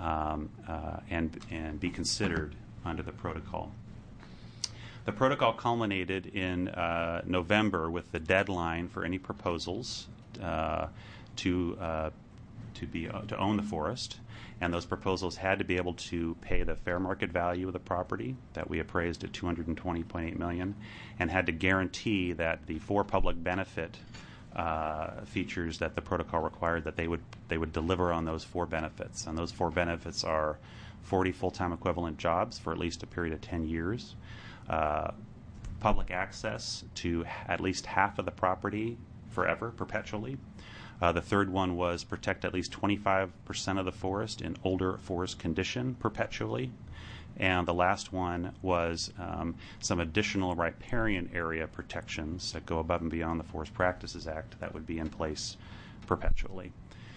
and be considered under the protocol. The protocol culminated in November with the deadline for any proposals to own the forest, and those proposals had to be able to pay the fair market value of the property that we appraised at $220.8 million, and had to guarantee that the four public benefit features that the protocol required, that they would deliver on those four benefits. And those four benefits are 40 full-time equivalent jobs for at least a period of 10 years, public access to at least half of the property forever, perpetually. The third one was protect at least 25% of the forest in older forest condition perpetually. And the last one was some additional riparian area protections that go above and beyond the Forest Practices Act that would be in place perpetually.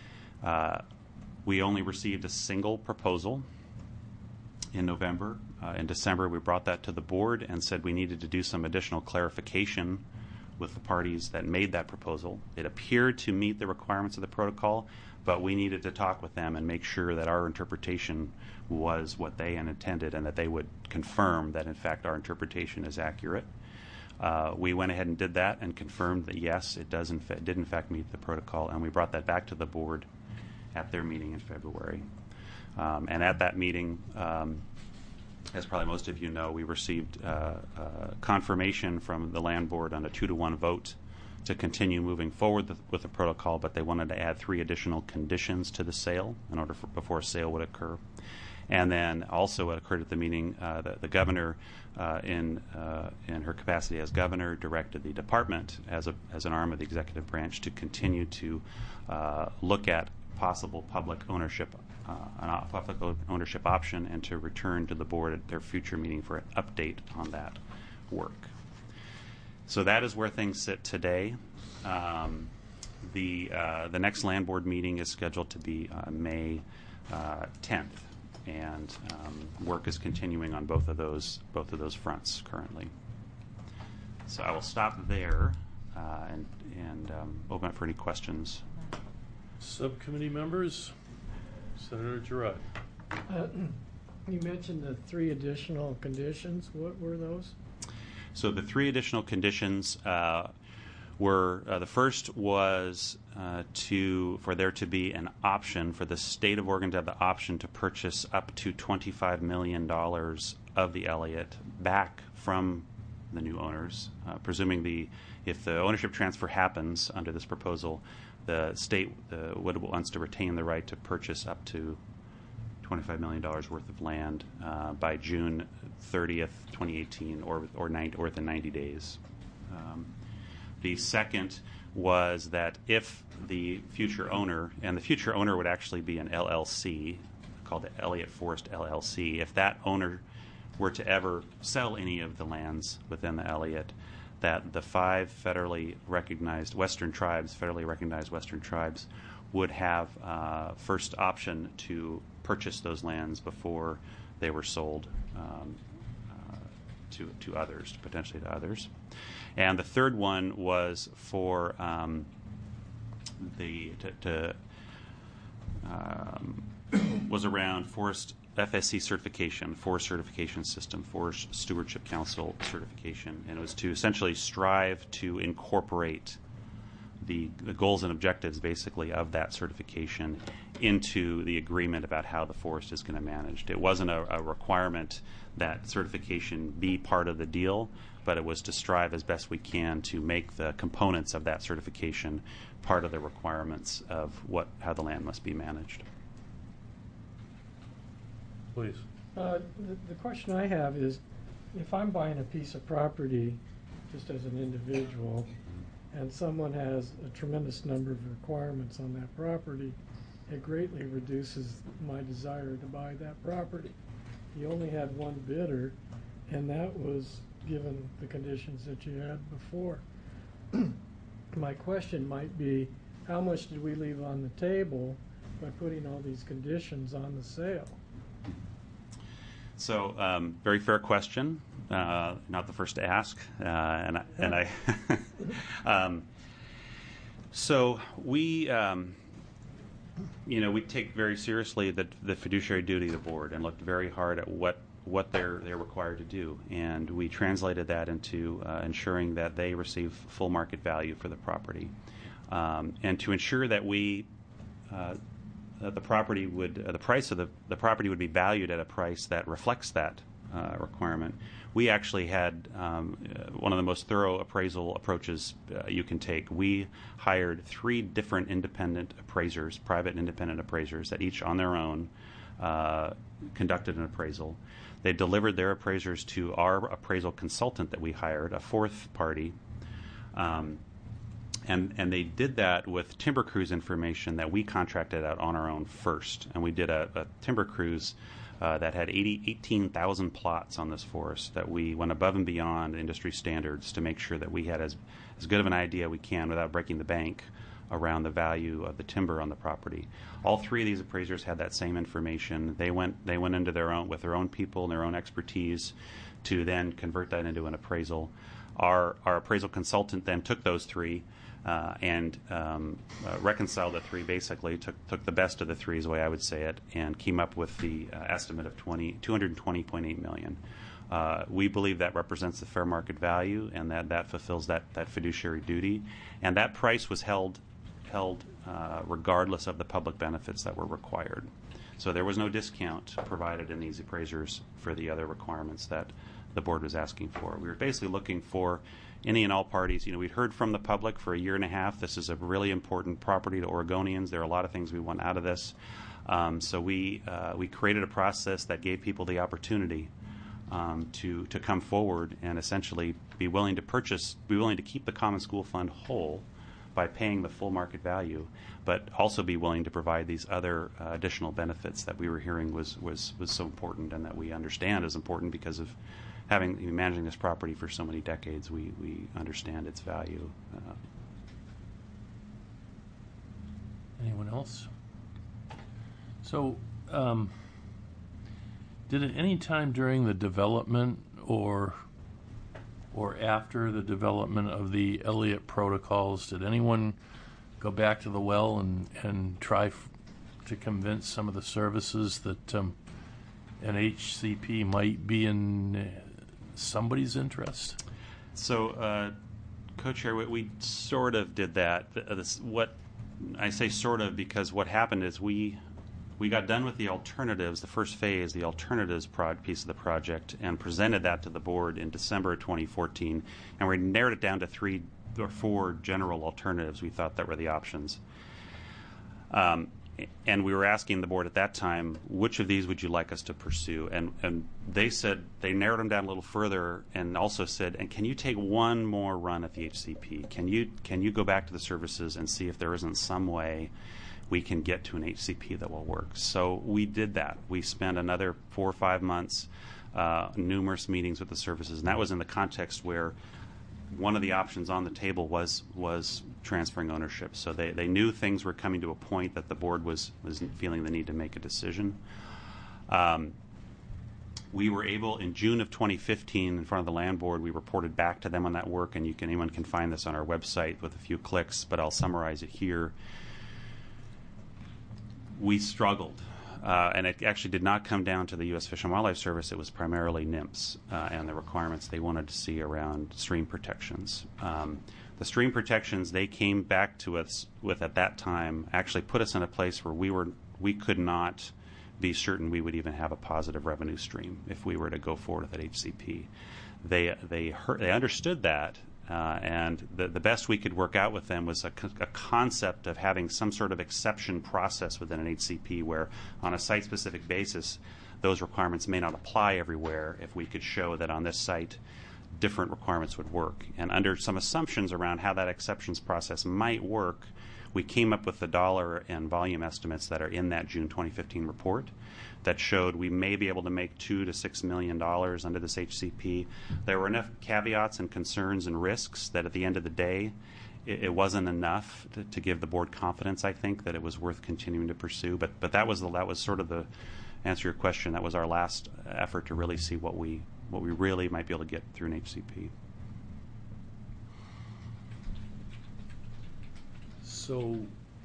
We only received a single proposal in November. In December, we brought that to the board and said we needed to do some additional clarification with the parties that made that proposal. It appeared to meet the requirements of the protocol, but we needed to talk with them and make sure that our interpretation was what they had intended and that they would confirm that, in fact, our interpretation is accurate. We went ahead and did that and confirmed that, yes, it did in fact meet the protocol, and we brought that back to the board at their meeting in February. And at that meeting, as probably most of you know, we received confirmation from the land board on a 2-to-1 vote to continue moving forward with the protocol, but they wanted to add 3 additional conditions to the sale in order before a sale would occur. And then also what occurred at the meeting, the governor, in her capacity as governor, directed the department as an arm of the executive branch to continue to look at possible public ownership option and to return to the board at their future meeting for an update on that work. So that is where things sit today. The next land board meeting is scheduled to be May 10th, and work is continuing on both of those fronts currently. So I will stop there and open up for any questions. Subcommittee members, Senator Girard. You mentioned the 3 additional conditions. What were those? So the 3 additional conditions were the first was for there to be an option for the state of Oregon to have the option to purchase up to $25 million of the Elliott back from the new owners, presuming if the ownership transfer happens under this proposal, the state wants to retain the right to purchase up to $25 million worth of land by June 30th, 2018, or within 90 days. The second was that if the future owner, and the future owner would actually be an LLC called the Elliott Forest LLC, if that owner were to ever sell any of the lands within the Elliott, that the 5 federally recognized Western tribes would have first option to purchase those lands before they were sold to others, potentially to others. And the third one was for was around forest FSC certification, Forest Certification System, Forest Stewardship Council certification, and it was to essentially strive to incorporate the goals and objectives, basically, of that certification into the agreement about how the forest is going to be managed. It wasn't a requirement that certification be part of the deal, but it was to strive as best we can to make the components of that certification part of the requirements of how the land must be managed. Please. The question I have is, if I'm buying a piece of property just as an individual, and someone has a tremendous number of requirements on that property, it greatly reduces my desire to buy that property. You only had one bidder, and that was given the conditions that you had before. My question might be, how much did we leave on the table by putting all these conditions on the sale? So, very fair question. Not the first to ask, so we, we take very seriously the fiduciary duty of the board and looked very hard at what they're required to do, and we translated that into ensuring that they receive full market value for the property, and to ensure that the property the price of the property would be valued at a price that reflects that requirement. We actually had one of the most thorough appraisal approaches you can take. We hired 3 different independent appraisers, private independent appraisers, that each on their own conducted an appraisal. They delivered their appraisers to our appraisal consultant that we hired, a 4th party. And they did that with Timber Cruise information that we contracted out on our own first. And we did a Timber Cruise that had 18,000 plots on this forest, that we went above and beyond industry standards to make sure that we had as good of an idea we can without breaking the bank around the value of the timber on the property. All three of these appraisers had that same information. They went into their own people and their own expertise to then convert that into an appraisal. Our appraisal consultant then took those three and reconciled the three, basically took the best of the three is the way I would say it, and came up with the estimate of $220.8 million. We believe that represents the fair market value, and that fulfills that fiduciary duty. And that price was held regardless of the public benefits that were required. So there was no discount provided in these appraisers for the other requirements that the board was asking for. We were basically looking for any and all parties. We'd heard from the public for a year and a half. This is a really important property to Oregonians. There are a lot of things we want out of this. So we created a process that gave people the opportunity to come forward and essentially be willing to keep the Common School Fund whole by paying the full market value, but also be willing to provide these other additional benefits that we were hearing was so important, and that we understand is important because of managing this property for so many decades. We understand its value. Anyone else? So, did at any time during the development or after the development of the Elliott protocols, did anyone go back to the well and try to convince some of the services that an HCP might be in somebody's interest? So, Co-Chair, we sort of did that. What I say sort of because what happened is we got done with the alternatives, the first phase, the alternatives piece of the project, and presented that to the board in December of 2014. And we narrowed it down to 3 or 4 general alternatives we thought that were the options. And we were asking the board at that time, which of these would you like us to pursue? And they said, they narrowed them down a little further and also said, and can you take one more run at the HCP? Can you go back to the services and see if there isn't some way we can get to an HCP that will work? So we did that. We spent another 4 or 5 months, numerous meetings with the services, and that was in the context where one of the options on the table was transferring ownership. So they knew things were coming to a point that the board was feeling the need to make a decision. We were able, in June of 2015, in front of the land board, we reported back to them on that work, and anyone can find this on our website with a few clicks, but I'll summarize it here. We struggled, and it actually did not come down to the U.S. Fish and Wildlife Service. It was primarily NMFS and the requirements they wanted to see around stream protections. The stream protections they came back to us with at that time actually put us in a place where we could not be certain we would even have a positive revenue stream if we were to go forward with that HCP. They understood that. And the best we could work out with them was a concept of having some sort of exception process within an HCP where, on a site-specific basis, those requirements may not apply everywhere if we could show that on this site different requirements would work. And under some assumptions around how that exceptions process might work, we came up with the dollar and volume estimates that are in that June 2015 report that showed we may be able to make $2 to $6 million under this HCP. There were enough caveats and concerns and risks that at the end of the day, it wasn't enough to give the board confidence, I think, that it was worth continuing to pursue. But that was sort of the answer your question. That was our last effort to really see what we really might be able to get through an HCP. So,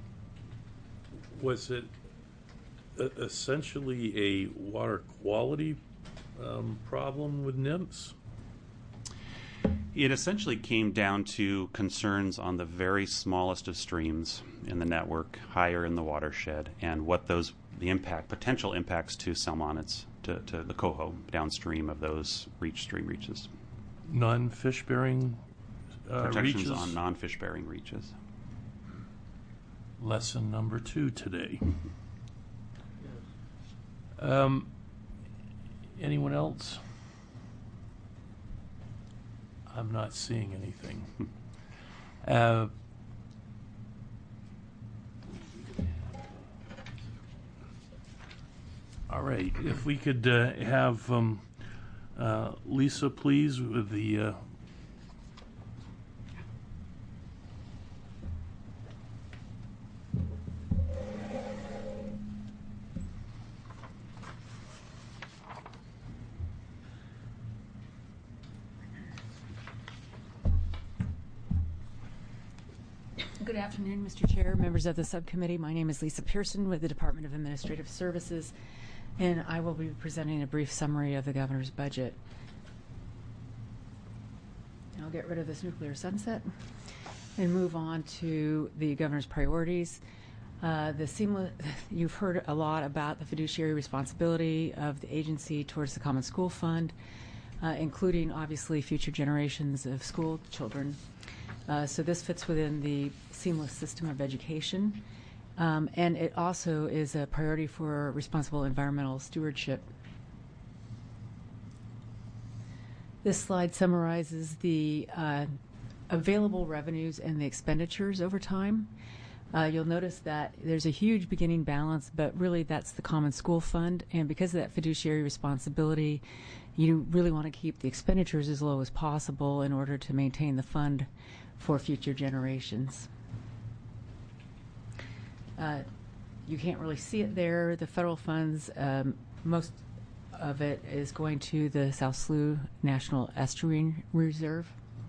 was it essentially a water quality problem with NMFS? It essentially came down to concerns on the very smallest of streams in the network, higher in the watershed, and what the potential impacts to salmonids, to the coho downstream of those stream reaches. Non-fish-bearing Protections reaches? on non-fish-bearing reaches. Lesson number 2 today. Anyone else? I'm not seeing anything. All right, if we could have Lisa, please, with the Good afternoon, Mr. Chair, members of the subcommittee. My name is Lisa Pearson with the Department of Administrative Services, and I will be presenting a brief summary of the governor's budget. I'll get rid of this nuclear sunset and move on to the governor's priorities. You've heard a lot about the fiduciary responsibility of the agency towards the Common School Fund, including obviously future generations of school children. So this fits within the seamless system of education, and it also is a priority for responsible environmental stewardship. This slide summarizes the available revenues and the expenditures over time. You'll notice that there's a huge beginning balance, but really that's the Common School Fund, and because of that fiduciary responsibility, you really want to keep the expenditures as low as possible in order to maintain the fund for future generations. You can't really see it there. The federal funds, most of it is going to the South Slough National Estuarine Reserve.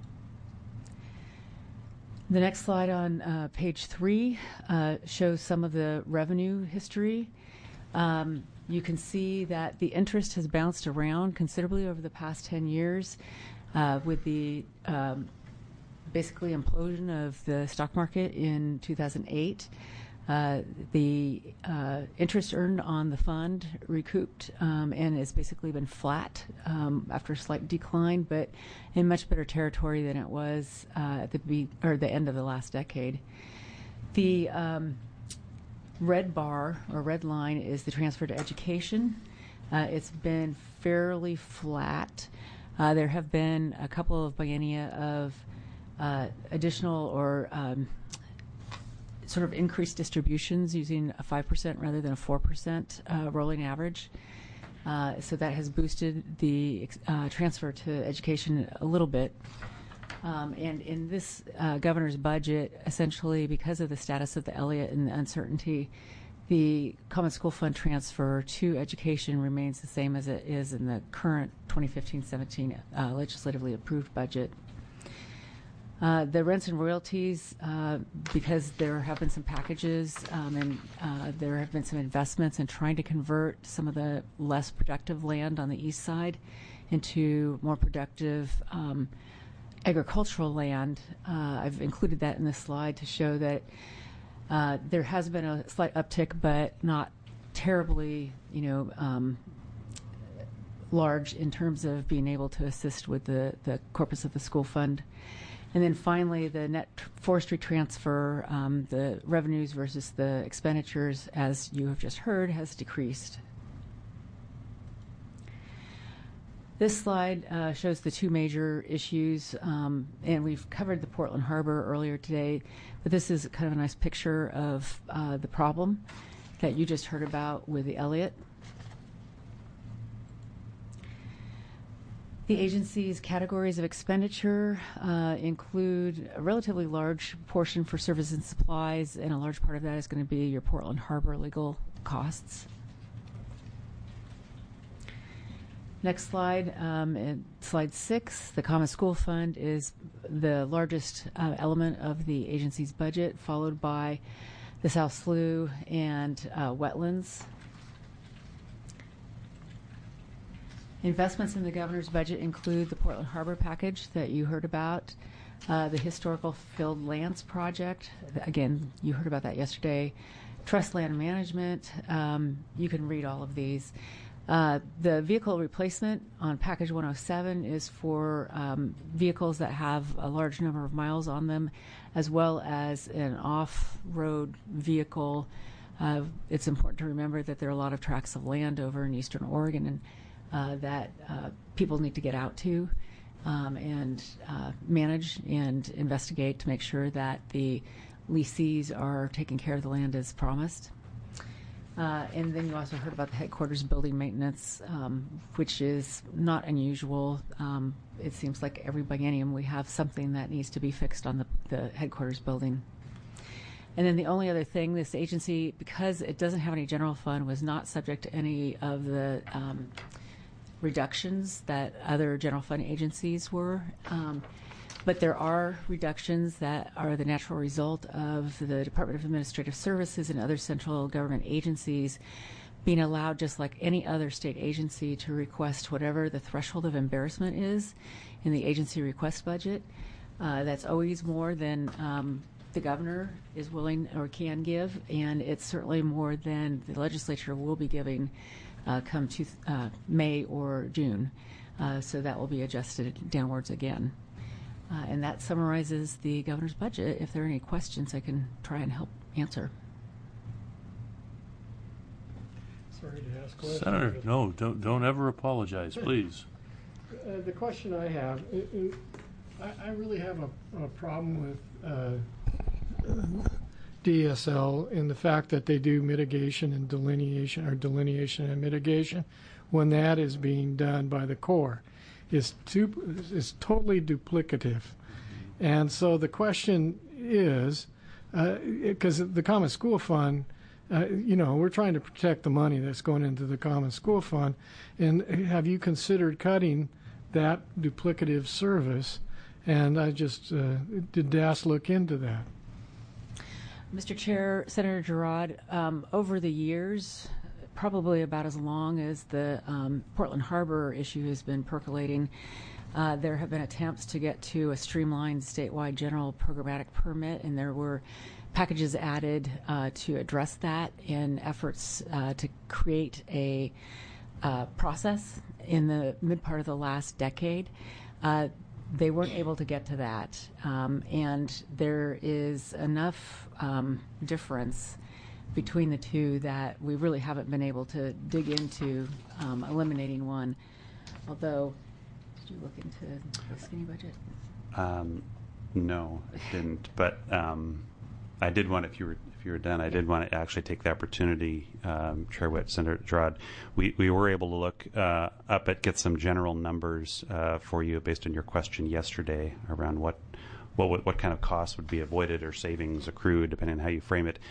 The next slide on page 3 shows some of the revenue history. You can see that the interest has bounced around considerably over the past 10 years with the basically implosion of the stock market in 2008. The interest earned on the fund recouped and has basically been flat after a slight decline, but in much better territory than it was at the end of the last decade. The red bar or red line is the transfer to education. It's been fairly flat. There have been a couple of biennia of additional or sort of increased distributions using a 5% rather than a 4% rolling average. So that has boosted the transfer to education a little bit. And in this governor's budget, essentially because of the status of the Elliott and the uncertainty, the Common School Fund transfer to education remains the same as it is in the current 2015-17 legislatively approved budget. The rents and royalties, because there have been some packages and there have been some investments in trying to convert some of the less productive land on the east side into more productive agricultural land. I've included that in this slide to show that there has been a slight uptick, but not terribly, large in terms of being able to assist with the corpus of the school fund. And then finally, the net forestry transfer, the revenues versus the expenditures, as you have just heard, has decreased. This slide shows the two major issues, and we've covered the Portland Harbor earlier today, but this is kind of a nice picture of the problem that you just heard about with the Elliott. The agency's categories of expenditure include a relatively large portion for services and supplies, and a large part of that is going to be your Portland Harbor legal costs. Next slide, slide 6, the Common School Fund is the largest element of the agency's budget, followed by the South Slough and wetlands. Investments in the governor's budget include the Portland Harbor package that you heard about, the Historical Filled Lands Project. Again, you heard about that yesterday. Trust Land Management. You can read all of these. The vehicle replacement on package 107 is for vehicles that have a large number of miles on them, as well as an off-road vehicle. It's important to remember that there are a lot of tracts of land over in eastern Oregon and that people need to get out to and manage and investigate to make sure that the lessees are taking care of the land as promised. And then you also heard about the headquarters building maintenance, which is not unusual. It seems like every biennium we have something that needs to be fixed on the headquarters building. And then the only other thing, this agency, because it doesn't have any general fund, was not subject to any of the reductions that other general fund agencies were. But there are reductions that are the natural result of the Department of Administrative Services and other central government agencies being allowed, just like any other state agency, to request whatever the threshold of embarrassment is in the agency request budget. That's always more than the governor is willing or can give, and it's certainly more than the legislature will be giving come to May or June. So that will be adjusted downwards again. And that summarizes the governor's budget. If there are any questions, I can try and help answer. Sorry to ask questions. Senator, no, don't ever apologize, please. The question I have, I really have a problem with DSL in the fact that they do mitigation and delineation, or delineation and mitigation, when that is being done by the Corps. Is totally duplicative. And so the question is, because the Common School Fund, we're trying to protect the money that's going into the Common School Fund, and have you considered cutting that duplicative service? And I just, did DAS look into that? Mr. Chair, Senator Girod, over the years, probably about as long as the Portland Harbor issue has been percolating, there have been attempts to get to a streamlined statewide general programmatic permit, and there were packages added to address that in efforts to create a process in the mid part of the last decade. They weren't able to get to that, and there is enough difference between the two that we really haven't been able to dig into eliminating one. Although, did you look into the skinny budget? No, I didn't. But I did want, if you were done, I did want to actually take the opportunity, Chair Witt, Senator Girod. We were able to look get some general numbers for you based on your question yesterday around what kind of costs would be avoided or savings accrued, depending on how you frame it,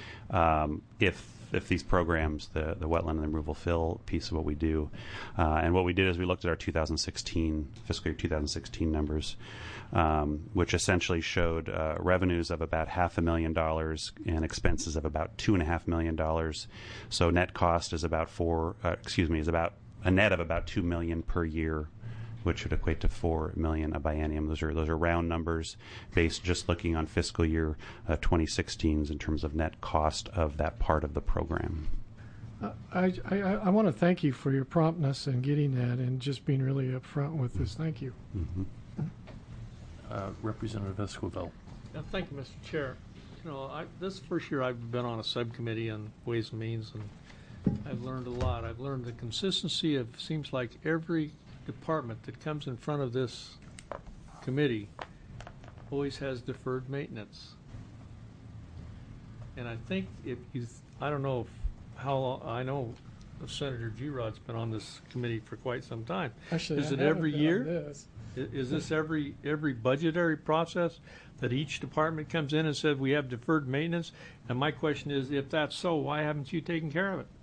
if these programs, the wetland and the removal fill piece of what we do. And what we did is we looked at our fiscal year 2016 numbers, which essentially showed revenues of about $500,000 and expenses of about $2.5 million. So net cost is about about a net of about $2 million per year, which would equate to $4 million a biennium. Those are round numbers based just looking on fiscal year 2016's in terms of net cost of that part of the program. I want to thank you for your promptness in getting that and just being really upfront with this. Thank you. Mm-hmm. Representative Esquivel. Yeah, thank you, Mr. Chair. This first year I've been on a subcommittee on Ways and Means, and I've learned a lot. I've learned the consistency of, seems like every department that comes in front of this committee always has deferred maintenance. And I think I don't know how long, I know Senator Girod's been on this committee for quite some time. Actually, is it every year? Is this every budgetary process that each department comes in and says we have deferred maintenance? And my question is, if that's so, why haven't you taken care of it?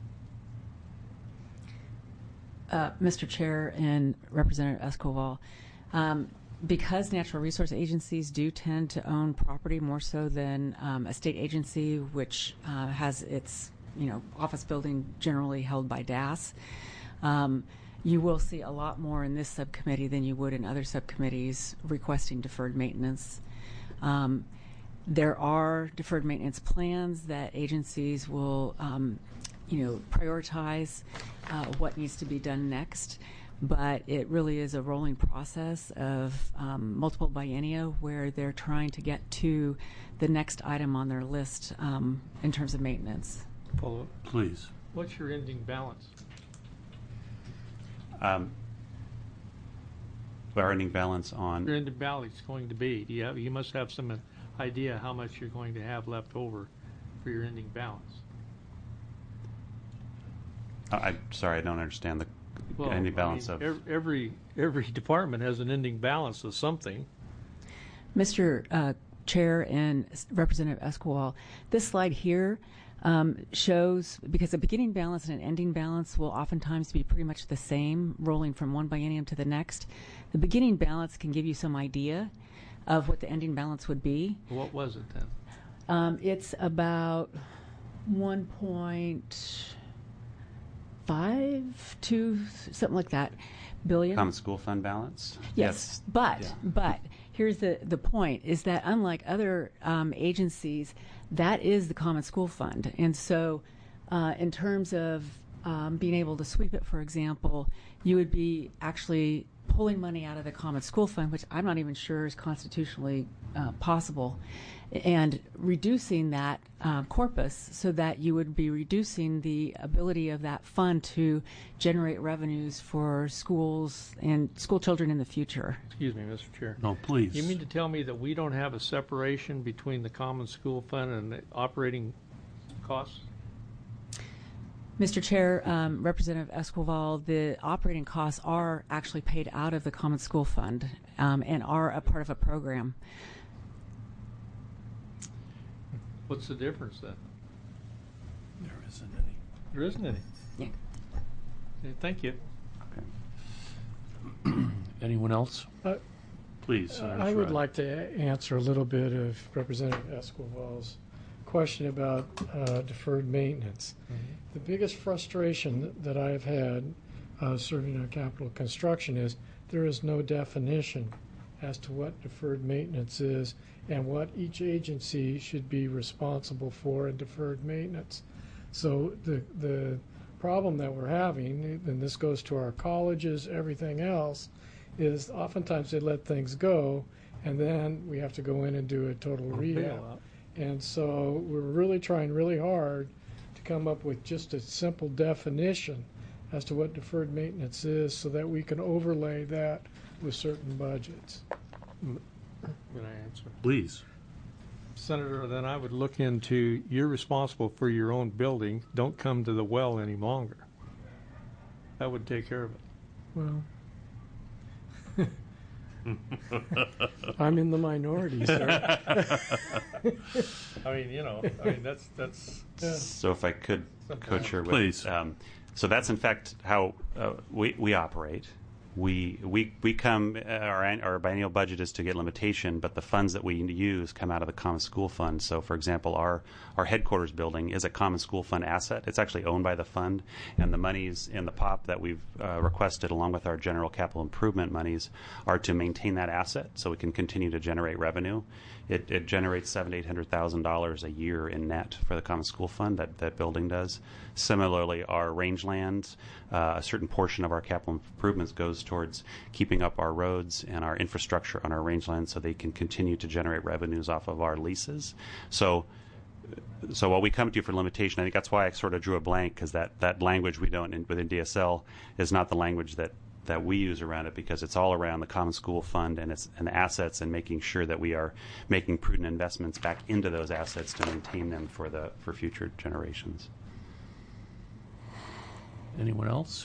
Mr. Chair and Representative Esquivel, because natural resource agencies do tend to own property more so than a state agency, which has its office building generally held by DAS, you will see a lot more in this subcommittee than you would in other subcommittees requesting deferred maintenance. There are deferred maintenance plans that agencies will prioritize what needs to be done next, but it really is a rolling process of multiple biennia where they're trying to get to the next item on their list in terms of maintenance. Follow up. Please. What's your ending balance? Our ending balance on Your ending balance is going to be. You must have some idea how much you're going to have left over for your ending balance. I'm sorry, I don't understand the ending balance of. Every department has an ending balance of something. Mr. Chair and Representative Esquivel, this slide here shows, because a beginning balance and an ending balance will oftentimes be pretty much the same, rolling from one biennium to the next. The beginning balance can give you some idea of what the ending balance would be. What was it then? It's about 1.5 to something like that billion. Common school fund balance? Yes, but here's the point, is that unlike other agencies, that is the Common School Fund. And so in terms of being able to sweep it, for example, you would be actually pulling money out of the Common School Fund, which I'm not even sure is constitutionally possible, and reducing that corpus so that you would be reducing the ability of that fund to generate revenues for schools and school children in the future. Excuse me, Mr. Chair. No, please. You mean to tell me that we don't have a separation between the Common School Fund and the operating costs? Mr. Chair, Representative Esquivel, the operating costs are actually paid out of the Common School Fund and are a part of a program. What's the difference then? There isn't any. There isn't any. Yeah. Okay, thank you. Anyone else? Please. I would like to answer a little bit of Representative Esquivel's question about deferred maintenance. The biggest frustration that I've had serving on capital construction is there is no definition as to what deferred maintenance is and what each agency should be responsible for in deferred maintenance. So the problem that we're having, and this goes to our colleges, everything else, is oftentimes they let things go and then we have to go in and do a total rehab. And so we're really trying really hard to come up with just a simple definition as to what deferred maintenance is so that we can overlay that with certain budgets. Can I answer? Please. Senator, then I would look into, you're responsible for your own building, don't come to the well any longer. That would take care of it. Well, I'm in the minority, sir. I mean, that's. Yeah. So if I could co-chair with, Please. So that's in fact how we operate. We come, our biennial budget is to get limitation, but the funds that we use come out of the Common School Fund. So, for example, our headquarters building is a Common School Fund asset. It's actually owned by the fund, and the monies in the POP that we've requested, along with our general capital improvement monies, are to maintain that asset so we can continue to generate revenue. It generates $700,000 to $800,000 a year in net for the Common School Fund, that building does. Similarly, our rangelands, a certain portion of our capital improvements goes towards keeping up our roads and our infrastructure on our rangelands so they can continue to generate revenues off of our leases. So while we come to you for limitation, I think that's why I sort of drew a blank, because that language we don't within DSL is not the language that we use around it, because it's all around the Common School Fund and the assets, and making sure that we are making prudent investments back into those assets to maintain them for future generations. Anyone else?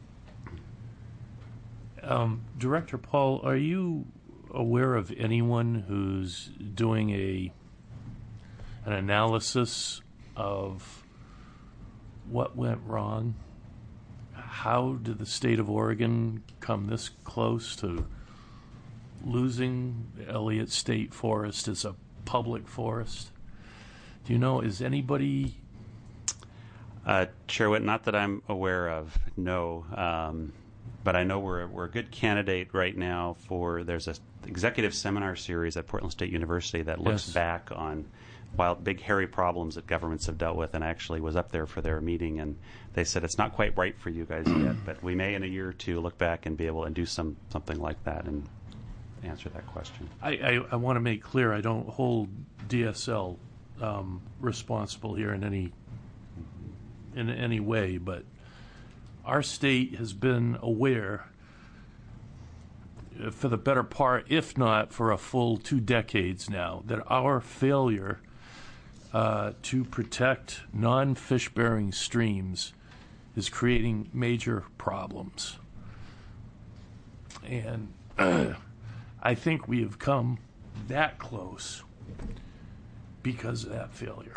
Director Paul, are you aware of anyone who's doing an analysis of what went wrong? How did the state of Oregon come this close to losing Elliott State Forest as a public forest? Do you know, is anybody... Chair Witt, not that I'm aware of, no. But I know we're a good candidate right now for, there's an executive seminar series at Portland State University that looks back on big, hairy problems that governments have dealt with, and actually was up there for their meeting, and they said it's not quite right for you guys yet, but we may in a year or two look back and be able to do something like that and answer that question. I want to make clear I don't hold DSL responsible here in any way, but our state has been aware for the better part, if not for a full 2 decades now, that our failure to protect non-fish-bearing streams is creating major problems. And I think we have come that close because of that failure.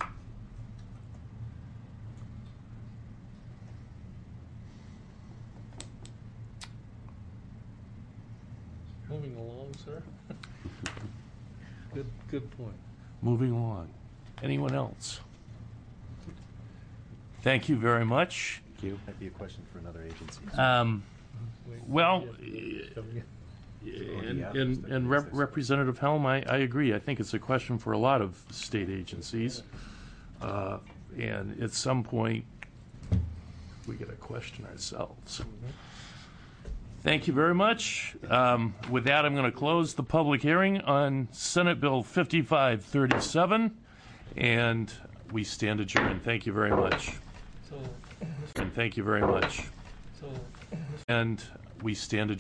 Moving along, sir. Good point. Moving along. Anyone else? Thank you very much. Thank you. Might be a question for another agency. Well, Yeah. and Representative Helm, I agree. I think it's a question for a lot of state agencies. And at some point, we got to question ourselves. Thank you very much. With that, I'm going to close the public hearing on Senate Bill 5537, and we stand adjourned. Thank you very much. So, And thank you very much. so And we stand adjourned.